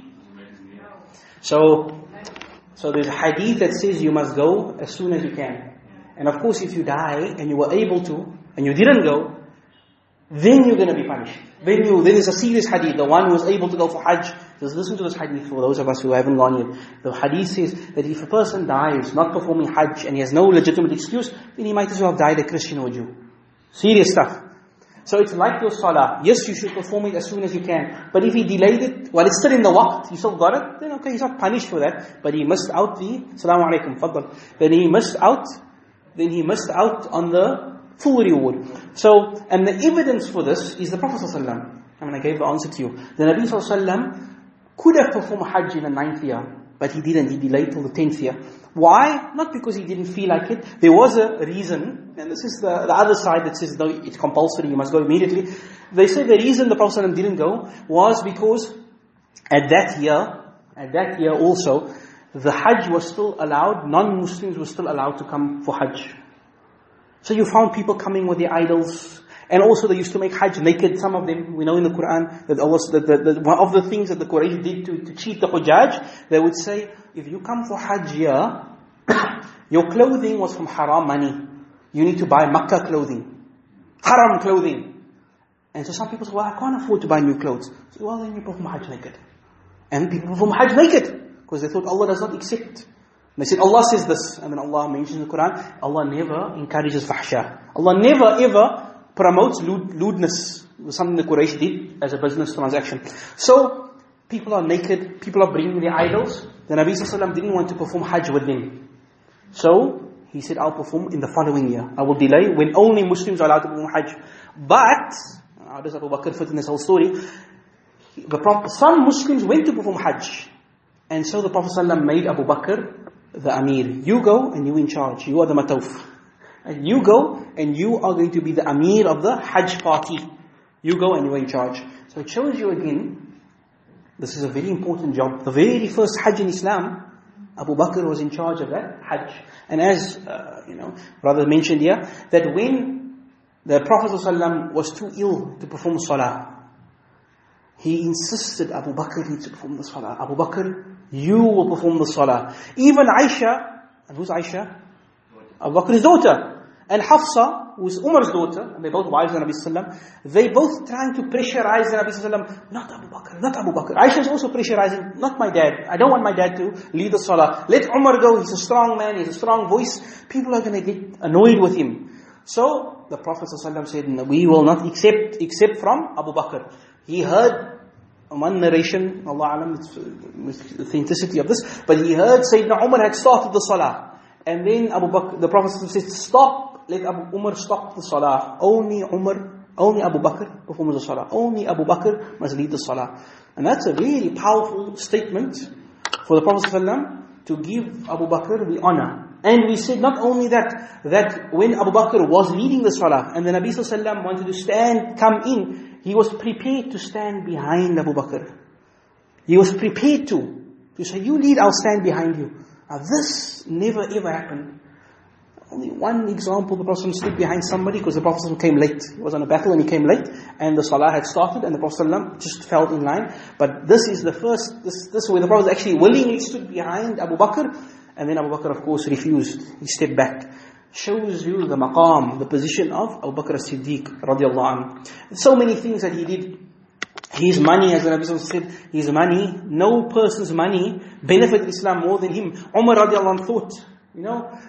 So, so there's a hadith that says you must go as soon as you can. And of course, if you die and you were able to, and you didn't go, then you're going to be punished. Then you, then there's a serious hadith. The one who was able to go for Hajj, just listen to this hadith for those of us who haven't gone yet. The hadith says that if a person dies not performing Hajj and he has no legitimate excuse, then he might as well have died a Christian or Jew. Serious stuff. So it's like your salah. Yes, you should perform it as soon as you can. But if he delayed it while it's still in the waqt, he still got it, then okay, he's not punished for that. But he missed out the, Assalamu alaikum, faddal. Then he missed out, then he missed out on the full reward. So, and the evidence for this is the Prophet ﷺ. I mean, I gave the answer to you. The Nabi ﷺ could have performed Hajj in the ninth year, but he didn't. He delayed till the tenth year. Why? Not because he didn't feel like it. There was a reason, and this is the, the other side that says, no, it's compulsory, you must go immediately. They say the reason the Prophet ﷺ didn't go was because at that year, at that year also, the Hajj was still allowed, non-Muslims were still allowed to come for Hajj. So you found people coming with their idols, and also they used to make Hajj naked, some of them, we know in the Quran, that Allah, that, that, that one of the things that the Quraysh did to, to cheat the Hujjaj, they would say, if you come for Hajj here, your clothing was from haram money. You need to buy Makkah clothing, haram clothing. And so some people say, well, I can't afford to buy new clothes. So, well, then you perform Hajj naked. And people perform Hajj naked, because they thought Allah does not accept. They said, Allah says this, and then Allah mentions in the Quran, Allah never encourages fahsha. Allah never ever promotes lewd, lewdness. It was something the Quraysh did as a business transaction. So, people are naked, people are bringing their idols. The Nabi sallallahu alaihi wasallam didn't want to perform Hajj with them. So, he said, I'll perform in the following year. I will delay when only Muslims are allowed to perform Hajj. But, how does Abu Bakr fit in this whole story? The Prophet, some Muslims went to perform Hajj. And so the Prophet sallallahu alaihi wasallam made Abu Bakr the Amir. You go and you in charge. You are the Matawf. And you go and you are going to be the Amir of the Hajj party. You go and you are in charge. So it shows you again, this is a very important job. The very first Hajj in Islam, Abu Bakr was in charge of that Hajj. And as, uh, you know, brother mentioned here, that when the Prophet ﷺ was too ill to perform Salah, he insisted Abu Bakr needs to perform the Salah. Abu Bakr, you will perform the Salah. Even Aisha, and who's Aisha? Abu Bakr's daughter. And Hafsa, who is Umar's daughter, and they both wives of Nabi Sallallahu Alaihi Wasallam, they both trying to pressurize the Nabi Sallallahu Alaihi Wasallam, not Abu Bakr, not Abu Bakr. Aisha is also pressurizing, not my dad. I don't want my dad to lead the Salah. Let Umar go, he's a strong man, he has a strong voice. People are going to get annoyed with him. So, the Prophet Sallallahu Alaihi Wasallam said, we will not accept, except from Abu Bakr. He heard one narration, Allah Alam, it's the authenticity of this, but he heard Sayyidina Umar had started the Salah. And then Abu Bakr, the Prophet said, stop, let Abu Umar stop the Salah. Only Umar, only Abu Bakr performs the Salah. Only Abu Bakr must lead the Salah. And that's a very powerful statement for the Prophet ﷺ to give Abu Bakr the honor. And we said not only that, that when Abu Bakr was leading the Salah, and the Nabi ﷺ wanted to stand, come in, he was prepared to stand behind Abu Bakr. He was prepared to. To say, you lead, I'll stand behind you. Now this never ever happened. Only one example, the Prophet stood behind somebody because the Prophet came late. He was on a battle and he came late, and the Salah had started and the Prophet just fell in line. But this is the first, this, this is where the Prophet actually willingly stood behind Abu Bakr, and then Abu Bakr of course refused. He stepped back. Shows you the maqam, the position of Abu Bakr as-Siddiq radiallahu anhu. So many things that he did. His money, as the Nabi said, his money, no person's money benefited Islam more than him. Umar radiallahu anhu thought, you know,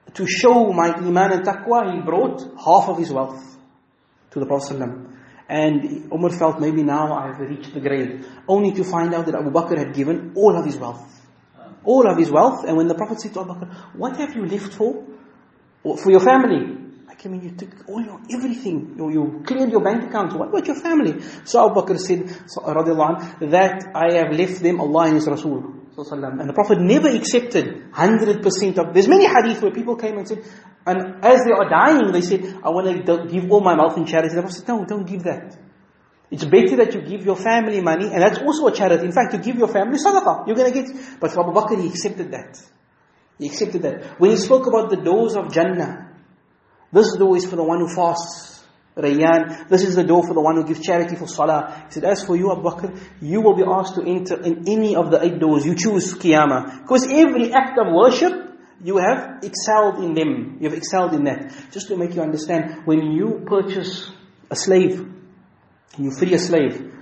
to show my iman and taqwa, he brought half of his wealth to the Prophet ﷺ. And Umar felt, maybe now I have reached the grave. Only to find out that Abu Bakr had given all of his wealth. All of his wealth. And when the Prophet said to Abu Bakr, what have you left for? For your family. Like, I mean, you took all your, everything. You, you cleared your bank accounts. What about your family? So Abu Bakr said, radiallahu anh, that I have left them Allah and His Rasul. And the Prophet never accepted one hundred percent of... There's many hadith where people came and said, and as they are dying, they said, I want to give all my wealth in charity. The Prophet said, no, don't give that. It's better that you give your family money, and that's also a charity. In fact, you give your family sadaqah. You're going to get... But for Abu Bakr, he accepted that. He accepted that. When he spoke about the doors of Jannah, this door is for the one who fasts. Rayyan, this is the door for the one who gives charity for salah. He said, as for you, Abu Bakr, you will be asked to enter in any of the eight doors. You choose Qiyamah. Because every act of worship, you have excelled in them. You have excelled in that. Just to make you understand, when you purchase a slave, you free a slave,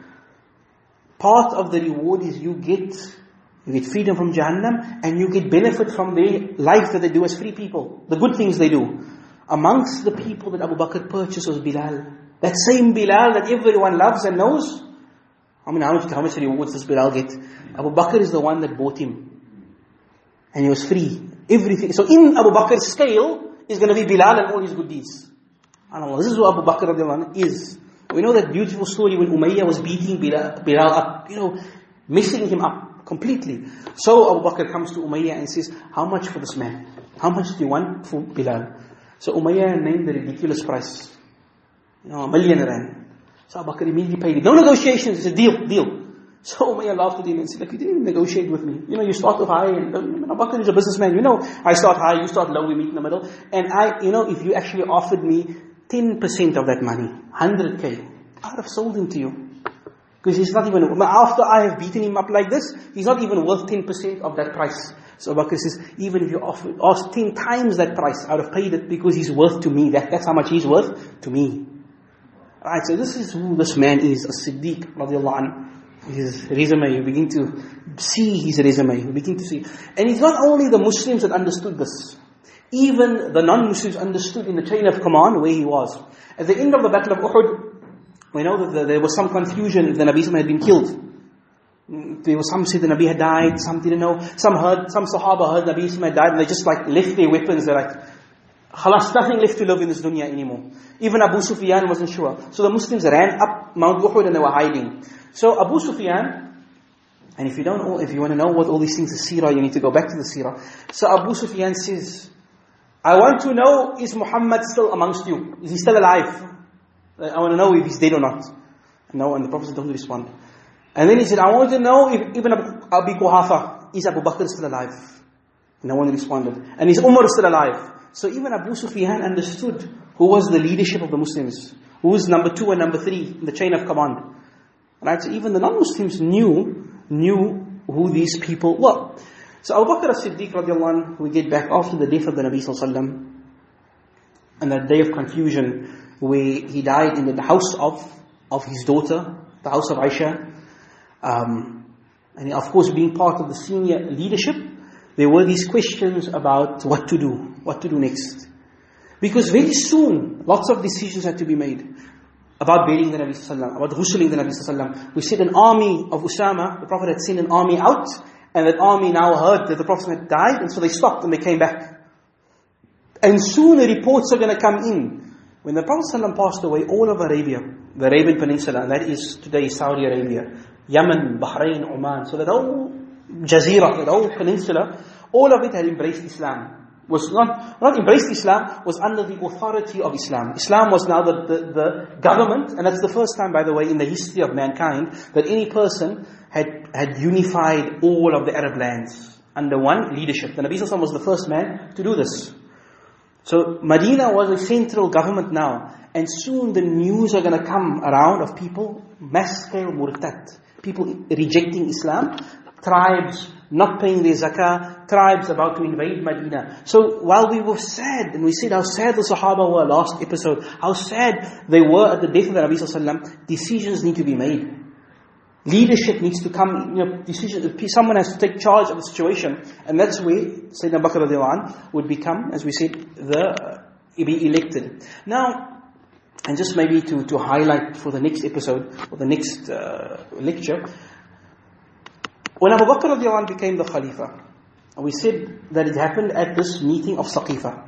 part of the reward is you get, you get freedom from Jahannam, and you get benefit from their life that they do as free people. The good things they do. Amongst the people that Abu Bakr purchased was Bilal. That same Bilal that everyone loves and knows. I mean, how much, how much rewards does Bilal get? Abu Bakr is the one that bought him. And he was free. Everything. So in Abu Bakr's scale is going to be Bilal and all his good deeds. Allah, this is who Abu Bakr radiallahu anhu is. We know that beautiful story when Umayyah was beating Bilal, Bilal up, you know, messing him up completely. So Abu Bakr comes to Umayyah and says, how much for this man? How much do you want for Bilal? So Umayyah named the ridiculous price. You know, a million rand. So Abu Bakr immediately paid it. No negotiations. He said, deal, deal. So Umayyah laughed at him and said, look, you didn't even negotiate with me. You know, you start off high, and Abu Bakr is a businessman. You know, I start high, you start low, we meet in the middle. And I, you know, if you actually offered me ten percent of that money, one hundred K, I would have sold him to you. Because he's not even, after I have beaten him up like this, he's not even worth ten percent of that price. So Abu Bakr says, even if you offer, ask ten times that price, I would have paid it because he's worth to me. That, that's how much he's worth to me. Right, so this is who this man is, As-Siddiq radiallahu anhu. His resume, you begin to see his resume, you begin to see. And it's not only the Muslims that understood this. Even the non-Muslims understood in the chain of command where he was. At the end of the Battle of Uhud, we know that there was some confusion if the Nabi had been killed. There was some said the Nabi had died, some didn't know. Some heard, some Sahaba heard the Nabi had died, and they just like left their weapons. They're like, khalas, nothing left to live in this dunya anymore. Even Abu Sufyan wasn't sure. So the Muslims ran up Mount Uhud and they were hiding. So Abu Sufyan, and if you don't know, if you want to know what all these things is seerah, you need to go back to the seerah. So Abu Sufyan says, I want to know, is Muhammad still amongst you? Is he still alive? I want to know if he's dead or not. No, and the Prophet don't respond. And then he said, I want to know if Ibn Abi Quhafa, is Abu Bakr still alive? No one responded. And is Umar still alive? So even Abu Sufyan understood who was the leadership of the Muslims. Who was number two and number three in the chain of command. Right? So even the non-Muslims knew, knew who these people were. So Abu Bakr as-Siddiq radiallahu anhu, we get back after the death of the Nabi sallallahu alaihi wasallam, and that day of confusion, where he died in the house of, of his daughter, the house of Aisha. Um, and of course, being part of the senior leadership, there were these questions about what to do, what to do next. Because very soon, lots of decisions had to be made about burying the Nabi sallallahu alaihi wasallam, about ghusling the Nabi sallallahu alaihi wasallam. We said an army of Usama, the Prophet had sent an army out, and that army now heard that the Prophet had died, and so they stopped and they came back. And soon the reports are going to come in. When the Prophet ﷺ passed away, all of Arabia, the Arabian Peninsula, and that is today Saudi Arabia, Yemen, Bahrain, Oman, so that whole Jazeera, that whole peninsula, all of it had embraced Islam. Was not, not embraced Islam, was under the authority of Islam. Islam was now the, the, the government, and that's the first time, by the way, in the history of mankind, that any person had, had unified all of the Arab lands under one leadership. The Nabi ﷺ was the first man to do this. So Medina was a central government now, and soon the news are going to come around of people, mass scale murtad, people rejecting Islam, tribes not paying their zakah, tribes about to invade Medina. So while we were sad, and we said how sad the Sahaba were last episode, how sad they were at the death of the Nabi Sallallahu Alaihi Wasallam, decisions need to be made. Leadership needs to come, you know, decision, someone has to take charge of the situation. And that's where Sayyidina Abu Bakr radiallahu anh would become, as we said, the, be elected. Now, and just maybe to, to highlight for the next episode, or the next uh, lecture, when Abu Bakr radiallahu anh became the Khalifa, we said that it happened at this meeting of Saqifa.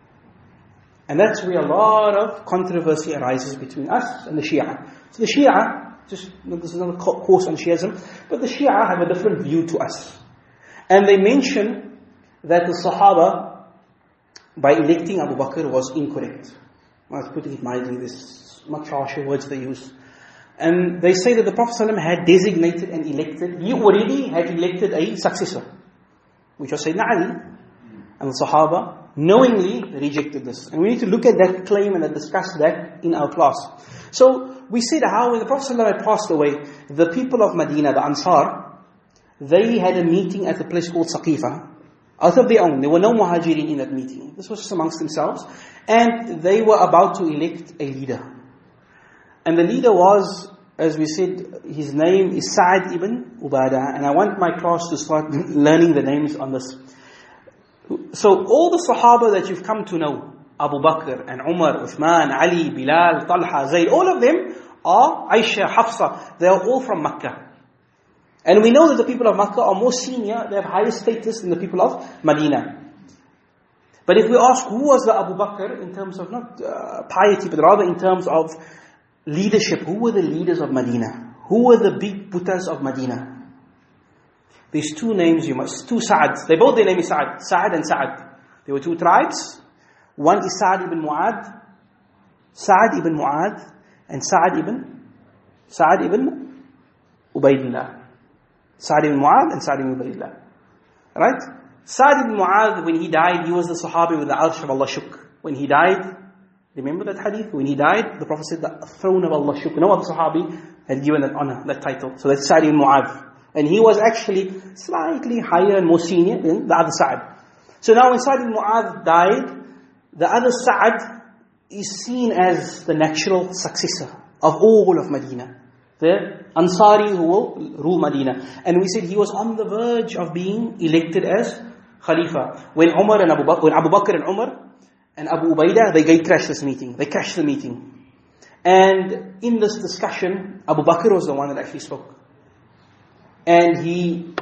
And that's where a lot of controversy arises between us and the Shia. So the Shia, just, this is not a course on Shiism, but the Shia have a different view to us. And they mention that the Sahaba, by electing Abu Bakr, was incorrect. I was putting it mildly, this much harsher words they use. And they say that the Prophet ﷺ had designated and elected, he already had elected a successor, which was Sayyidina Ali. And the Sahaba knowingly rejected this. And we need to look at that claim and discuss that in our class. So, we said how when the Prophet ﷺ had passed away, the people of Medina, the Ansar, they had a meeting at a place called Saqifa. Out of their own. There were no Muhajirin in that meeting. This was just amongst themselves. And they were about to elect a leader. And the leader was, as we said, his name is Sa'ad ibn Ubadah. And I want my class to start learning the names on this. So all the Sahaba that you've come to know, Abu Bakr and Umar, Uthman, Ali, Bilal, Talha, Zayd, all of them are Aisha, Hafsa. They are all from Makkah. And we know that the people of Makkah are more senior, they have higher status than the people of Medina. But if we ask who was the Abu Bakr in terms of not uh, piety, but rather in terms of leadership, who were the leaders of Medina? Who were the big Buttas of Medina? There's two names you must, two Sa'ads. They both, their name is Sa'ad. Sa'ad and Sa'ad. There were two tribes. One is Sa'ad ibn Mu'adh. Sa'ad ibn Mu'adh. And Sa'ad ibn, Sa'ad ibn Ubaydillah. Sa'ad ibn Mu'adh and Sa'ad ibn Ubaydillah. Right? Sa'ad ibn Mu'adh, when he died, he was the Sahabi with the Arsh of Allah shook. When he died, remember that hadith? When he died, the Prophet said the throne of Allah shook. No other Sahabi had given that honor, that title. So that's Sa'ad ibn Mu'adh. And he was actually slightly higher and more senior than the other Sa'ad. So now when Sa'ad ibn Mu'adh died, the other Sa'ad is seen as the natural successor of all of Medina. The Ansari who will rule Medina. And we said he was on the verge of being elected as Khalifa. When Umar and Abu Bakr, when Abu Bakr and Umar and Abu Ubaidah, they, they crashed this meeting. They crashed the meeting. And in this discussion, Abu Bakr was the one that actually spoke. And he,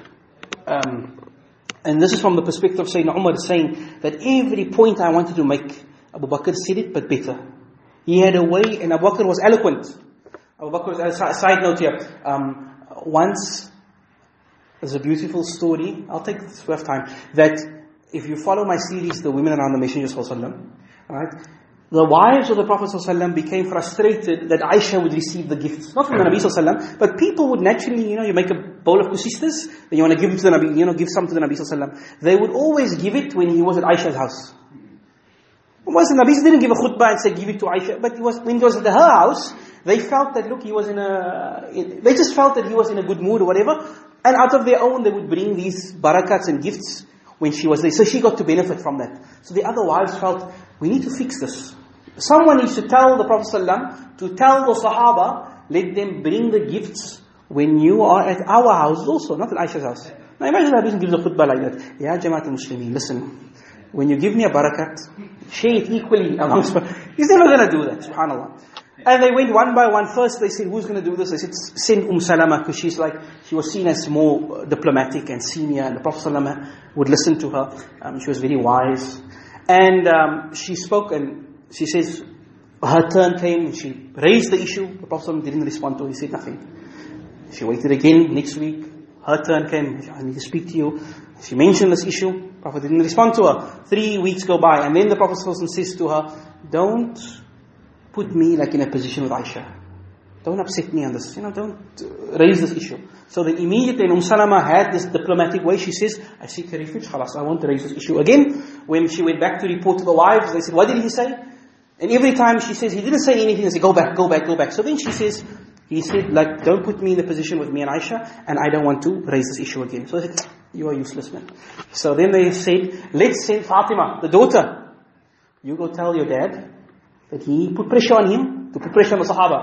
um, and this is from the perspective of Sayyidina Umar saying that every point I wanted to make, Abu Bakr said it, but better. He had a way, and Abu Bakr was eloquent. Abu Bakr was, a side note here, um, once, there's a beautiful story, I'll take this rough time, that if you follow my series, The Women Around the Messenger Sallallahu right? The wives of the Prophet ﷺ became frustrated that Aisha would receive the gifts. Not from the Nabi ﷺ, but people would naturally, you know, you make a bowl of kusistas, then you want to give it to the Nabi, you know, give some to the Nabi ﷺ. They would always give it when he was at Aisha's house. Once the Nabi didn't give a khutbah and say, give it to Aisha, but he was, when he was at her house, they felt that, look, he was in a, they just felt that he was in a good mood or whatever, and out of their own they would bring these barakats and gifts when she was there. So she got to benefit from that. So the other wives felt, we need to fix this. Someone needs to tell the Prophet ﷺ, to tell the Sahaba, let them bring the gifts when you are at our house also, not at Aisha's house. Now imagine Nabi gives a khutbah like that. Ya Jamaat al-Muslimin, listen, when you give me a barakat, share it equally amongst us. He's never going to do that, subhanAllah. And they went one by one. First they said, who's going to do this? They said, send Umm Salama, because she's like, she was seen as more diplomatic and senior, and the Prophet ﷺ would listen to her. Um, she was very wise. And um, she spoke, and she says, her turn came, and she raised the issue. The Prophet ﷺ didn't respond to her, he said nothing. She waited again, next week, her turn came, I need to speak to you. She mentioned this issue, the Prophet didn't respond to her. Three weeks go by, and then the Prophet ﷺ says to her, don't put me like in a position with Aisha. Don't upset me on this, you know, don't raise this issue. So then immediately Umm Salama had this diplomatic way, she says, I seek a refuge, khalas, I won't raise this issue again. When she went back to report to the wives, they said, what did he say? And every time she says, he didn't say anything, they say, go back, go back, go back. So then she says, he said, like, don't put me in a position with me and Aisha, and I don't want to raise this issue again. So they said, you are useless, man. So then they said, let's send Fatima, the daughter. You go tell your dad that he put pressure on him, to put pressure on the Sahaba.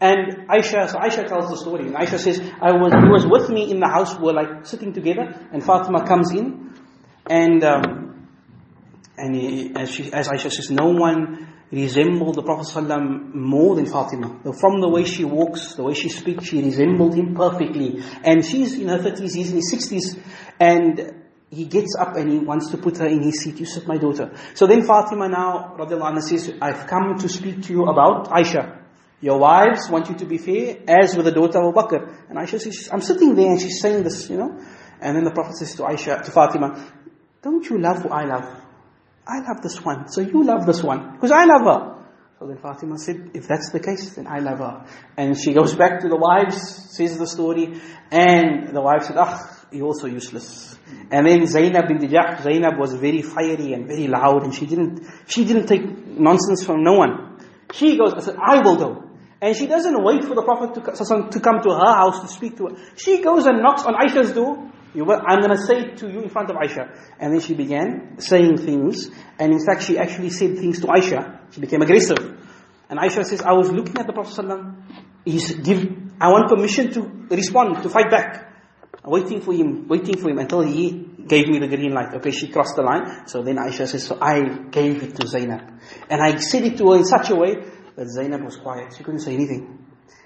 And Aisha, so Aisha tells the story. And Aisha says, I was, he was with me in the house. We were like sitting together. And Fatima comes in. And, um, and he, as, she, as Aisha says, no one resembled the Prophet ﷺ more than Fatima. From the way she walks, the way she speaks, she resembled him perfectly. And she's in her thirties, he's in his sixties. And he gets up and he wants to put her in his seat. You sit, my daughter. So then Fatima now, radiallahu anha, says, I've come to speak to you about Aisha. Your wives want you to be fair, as with the daughter of Abu Bakr. And Aisha says, I'm sitting there and she's saying this, you know. And then the Prophet says to Aisha, to Fatima, don't you love who I love? I love this one, so you love this one, because I love her. So then Fatima said, if that's the case, then I love her. And she goes back to the wives, says the story, and the wife said, ah, you're also useless. And then Zainab bint Jahsh, Zainab was very fiery and very loud, and she didn't, she didn't take nonsense from no one. She goes, I said, I will go. And she doesn't wait for the Prophet to, to come to her house to speak to her. She goes and knocks on Aisha's door. You, I'm going to say it to you in front of Aisha. And then she began saying things. And in fact, she actually said things to Aisha. She became aggressive. And Aisha says, I was looking at the Prophet ﷺ. He's give, I want permission to respond, to fight back. I'm waiting for him, waiting for him until he gave me the green light. Okay, she crossed the line. So then Aisha says, so I gave it to Zainab. And I said it to her in such a way that Zainab was quiet. She couldn't say anything.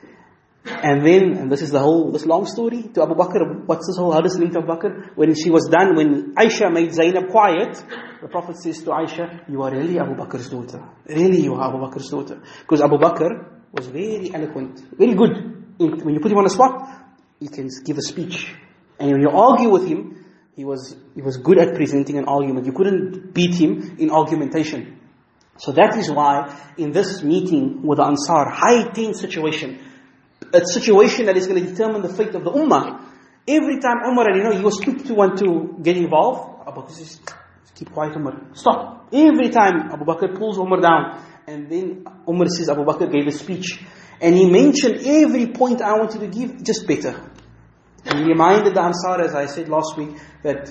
And then, and this is the whole, this long story to Abu Bakr. What's this whole, how does it link to Abu Bakr? When she was done, when Aisha made Zainab quiet, the Prophet says to Aisha, you are really Abu Bakr's daughter. Really you are Abu Bakr's daughter. Because Abu Bakr was very eloquent, very good. When you put him on the spot, he can give a speech. And when you argue with him, he was, he was good at presenting an argument. You couldn't beat him in argumentation. So that is why in this meeting with the Ansar, high tense situation, a situation that is going to determine the fate of the Ummah. Every time Umar, you know, he was quick to want to get involved. Abu Bakr says, keep quiet, Umar. Stop. Every time Abu Bakr pulls Umar down. And then Umar says, Abu Bakr gave a speech. And he mentioned every point I wanted to give, just better. And he reminded the Ansar, as I said last week, that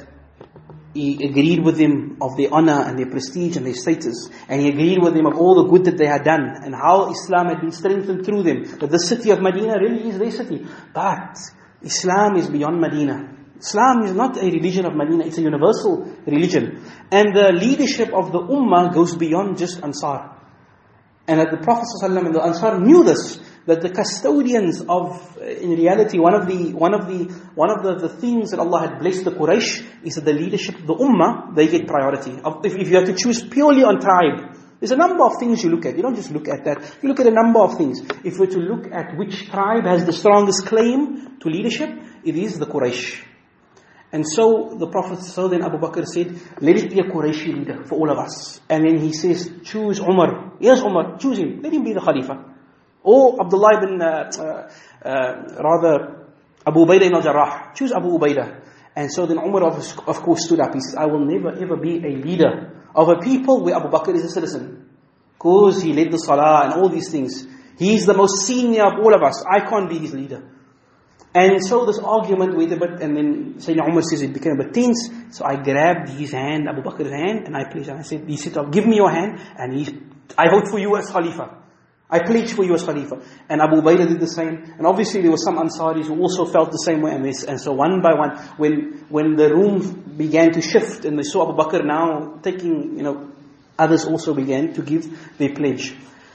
he agreed with them of their honor and their prestige and their status. And he agreed with them of all the good that they had done and how Islam had been strengthened through them. That the city of Medina really is their city. But Islam is beyond Medina. Islam is not a religion of Medina, it's a universal religion. And the leadership of the Ummah goes beyond just Ansar. And that the Prophet ﷺ and the Ansar knew this. That the custodians of, in reality, one of the one of the one of the, the things that Allah had blessed the Quraysh is that the leadership of the Ummah, they get priority. If, if you have to choose purely on tribe, there's a number of things you look at. You don't just look at that. You look at a number of things. If we're to look at which tribe has the strongest claim to leadership, it is the Quraysh. And so the Prophet, so then Abu Bakr said, let it be a Qurayshi leader for all of us. And then he says, choose Umar. Yes, Umar, choose him. Let him be the Khalifa. Or Abdullah ibn, uh, uh, uh, rather, Abu Ubaidah ibn al-Jarrah. Choose Abu Ubaidah. And so then Umar, of, of course, stood up. He says, I will never ever be a leader of a people where Abu Bakr is a citizen. Because he led the salah and all these things. He's the most senior of all of us. I can't be his leader. And so this argument went a bit, and then Sayyidina Umar says it became a bit tense. So I grabbed his hand, Abu Bakr's hand, and I pledged. And I said, he said, give me your hand. And he, I vote for you as Khalifa. I pledge for you as Khalifa. And Abu Ubaidah did the same. And obviously there were some Ansaris who also felt the same way. And, this, and so one by one, when when the room began to shift and they saw Abu Bakr now taking, you know, others also began to give their pledge.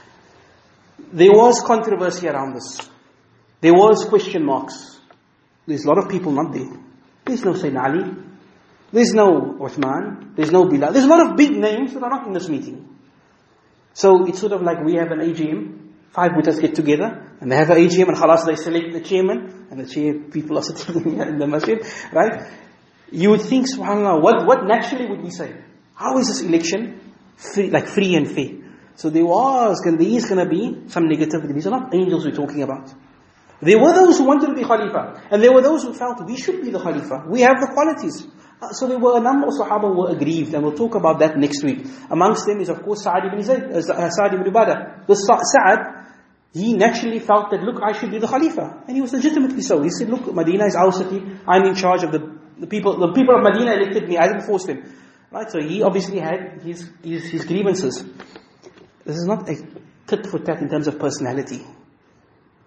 There was controversy around this. There was question marks. There's a lot of people not there. There's no Sayyidina Ali. There's no Uthman. There's no Bilal. There's a lot of big names that are not in this meeting. So it's sort of like we have an A G M, five Buddhas get together, and they have an A G M, and khalas, they select the chairman, and the chair people are sitting in the masjid, right? You would think, subhanAllah, what, what naturally would we say? How is this election free, like free and fair? So there was, and there is going to be some negativity. These are not angels we're talking about. There were those who wanted to be Khalifa, and there were those who felt we should be the Khalifa. We have the qualities. So there were a number of Sahaba who were aggrieved, and we'll talk about that next week. Amongst them is of course Sa'ad ibn Zayd, uh, Sa'ad ibn Ubadah. The Sa'ad, he naturally felt that, look, I should be the Khalifa. And he was legitimately so. He said, look, Medina is our city, I'm in charge of the, the people, the people of Medina elected me, I didn't force them. Right, so he obviously had his, his, his grievances. This is not a tit for tat in terms of personality. This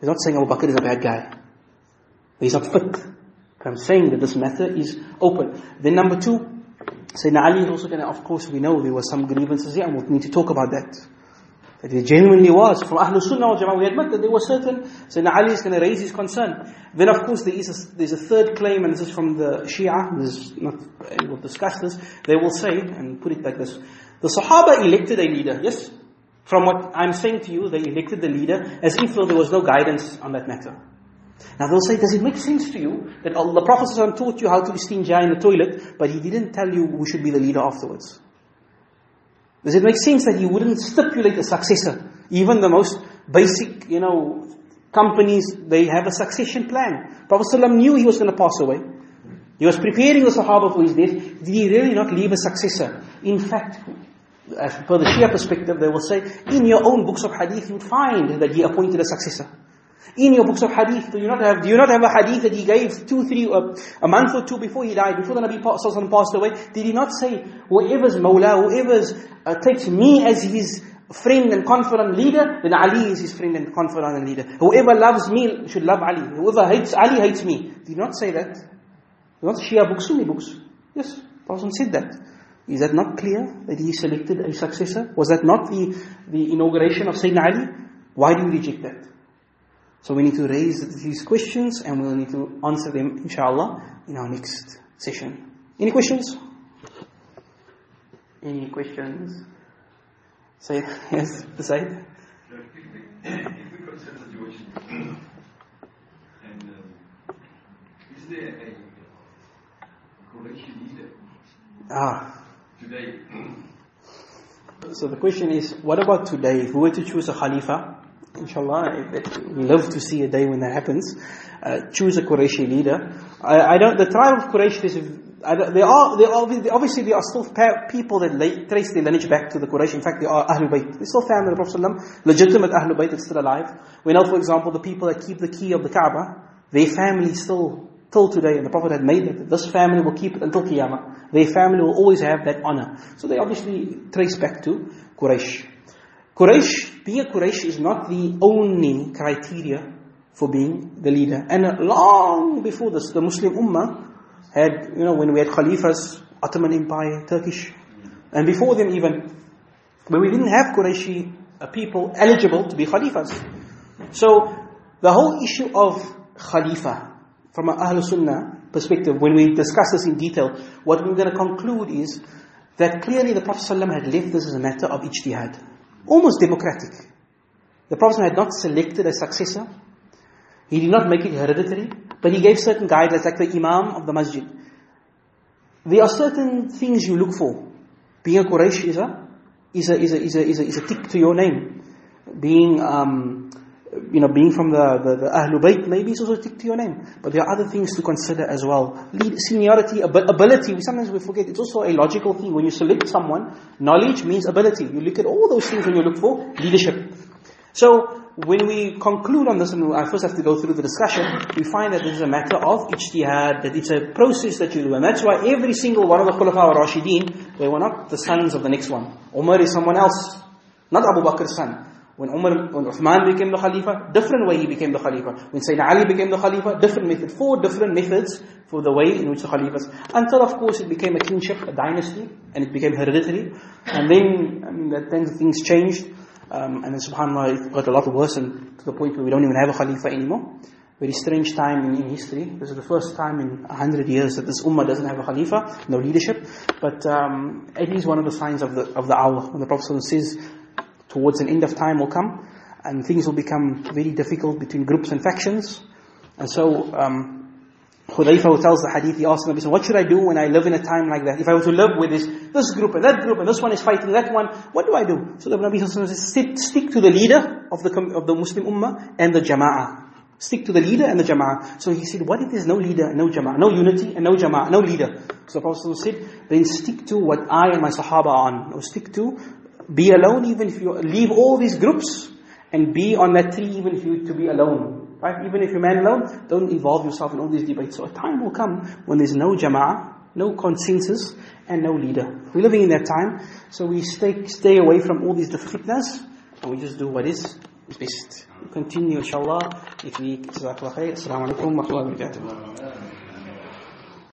He's not saying Abu Bakr is a bad guy. He's not fit. I'm saying that this matter is open. Then number two, Sayyidina Ali is also going to, of course we know there were some grievances here and we'll need to talk about that. That it genuinely was. From Ahlul Sunnah wal Jama'ah we admit that there were certain, Sayyidina Ali is going to raise his concern. Then of course there is a, there's a third claim, and this is from the Shia, this is not, we'll discuss this. They will say, and put it like this, the Sahaba elected a leader, yes? From what I'm saying to you, they elected the leader as if though there was no guidance on that matter. Now they'll say, does it make sense to you that Allah, the Prophet ﷺ taught you how to istinja in the toilet, but he didn't tell you who should be the leader afterwards? Does it make sense that he wouldn't stipulate a successor? Even the most basic, you know, companies, they have a succession plan. Prophet ﷺ knew he was going to pass away. He was preparing the Sahaba for his death. Did he really not leave a successor? In fact, as per the Shia perspective, they will say, in your own books of hadith, you would find that he appointed a successor. In your books of hadith, do you not have, do you not have a hadith that he gave two, three, uh, a month or two before he died, before the Nabi Sallallahu passed away? Did he not say, whoever's Mawla, whoever's uh, takes me as his friend and confidant leader, then Ali is his friend and confidant and leader. Whoever loves me should love Ali. Whoever hates Ali hates me. Did he not say that? Not Shia books, Sunni books. Yes, the Prophet said that. Is that not clear that he selected a successor? Was that not the, the inauguration of Sayyidina Ali? Why do we reject that? So we need to raise these questions and we'll need to answer them, inshallah, in our next session. Any questions? Any questions? Say yes, Said. If we consider the situation, and um, is there a Qurayshi leader Ah. today? So the question is, what about today? If we were to choose a Khalifa, inshallah, we love to see a day when that happens. Uh, choose a Qurayshi leader. I, I don't. The tribe of Quraysh, is, I don't, they are. They are. Obviously, there are still people that lay, trace their lineage back to the Quraysh. In fact, they are Ahlul Bayt. They're still family of the Prophet ﷺ. Legitimate Ahlul Bayt that's still alive. We know, for example, the people that keep the key of the Kaaba, their family still till today, and the Prophet had made that this family will keep it until Qiyamah. Their family will always have that honor. So they obviously trace back to Quraysh. Quraysh, being a Quraysh is not the only criteria for being the leader. And long before this, the Muslim Ummah had, you know, when we had Khalifas, Ottoman Empire, Turkish, and before them even, when we didn't have Qurayshi uh, people eligible to be Khalifas. So, the whole issue of Khalifa, from an Ahlul Sunnah perspective, when we discuss this in detail, what we're going to conclude is that clearly the Prophet ﷺ had left this as a matter of ijtihad. Almost democratic. The Prophet had not selected a successor. He did not make it hereditary, but he gave certain guidelines, like the Imam of the Masjid. There are certain things you look for. Being a Quraysh is a is a is a is a is a, is a tick to your name. Being um you know being from the the, the Ahlul Bayt maybe is also a tick to your name. But there are other things to consider as well. Lead, seniority, ab- ability. We sometimes we forget. It's also a logical thing. When you select someone, knowledge means ability. You look at all those things when you look for leadership. So when we conclude on this, and I first have to go through the discussion, we find that this is a matter of ijtihad, that it's a process that you do. And that's why every single one of the Khulafa al-Rashideen, they were not the sons of the next one. Umar is someone else, not Abu Bakr's son. When Umar, when Uthman became the Khalifa, different way he became the Khalifa. When Sayyidina Ali became the Khalifa, different method. Four different methods for the way in which the Khalifas. Until of course it became a kingship, a dynasty, and it became hereditary. And then, I mean, that then things changed. Um, and then subhanAllah, it got a lot worse, and to the point where we don't even have a Khalifa anymore. Very strange time in, in history. This is the first time in a hundred years that this Ummah doesn't have a Khalifa, no leadership. But um, it is one of the signs of the of the hour. When the Prophet says, towards an end of time will come, and things will become very difficult between groups and factions. And so, um, Hudayfa, who tells the hadith, he asked Nabi, what should I do when I live in a time like that? If I were to live with this this group and that group, and this one is fighting that one, what do I do? So the Nabi says, stick, stick to the leader of the of the Muslim Ummah and the Jama'ah. Stick to the leader and the Jama'ah. So he said, what if there's no leader, no Jama'ah, no unity and no Jama'ah, no leader? So the Prophet said, then stick to what I and my Sahaba are on. Or stick to, be alone even if you leave all these groups, and be on that tree even if you to be alone. Right? Even if you're man alone, don't involve yourself in all these debates. So a time will come when there's no Jama'ah, no consensus, and no leader. We're living in that time, so we stay stay away from all these fitnas, and we just do what is is best. We'll continue inshallah if we. Jazakallah khair. Assalamu alaikum wa rahmatullahi wa barakatuh.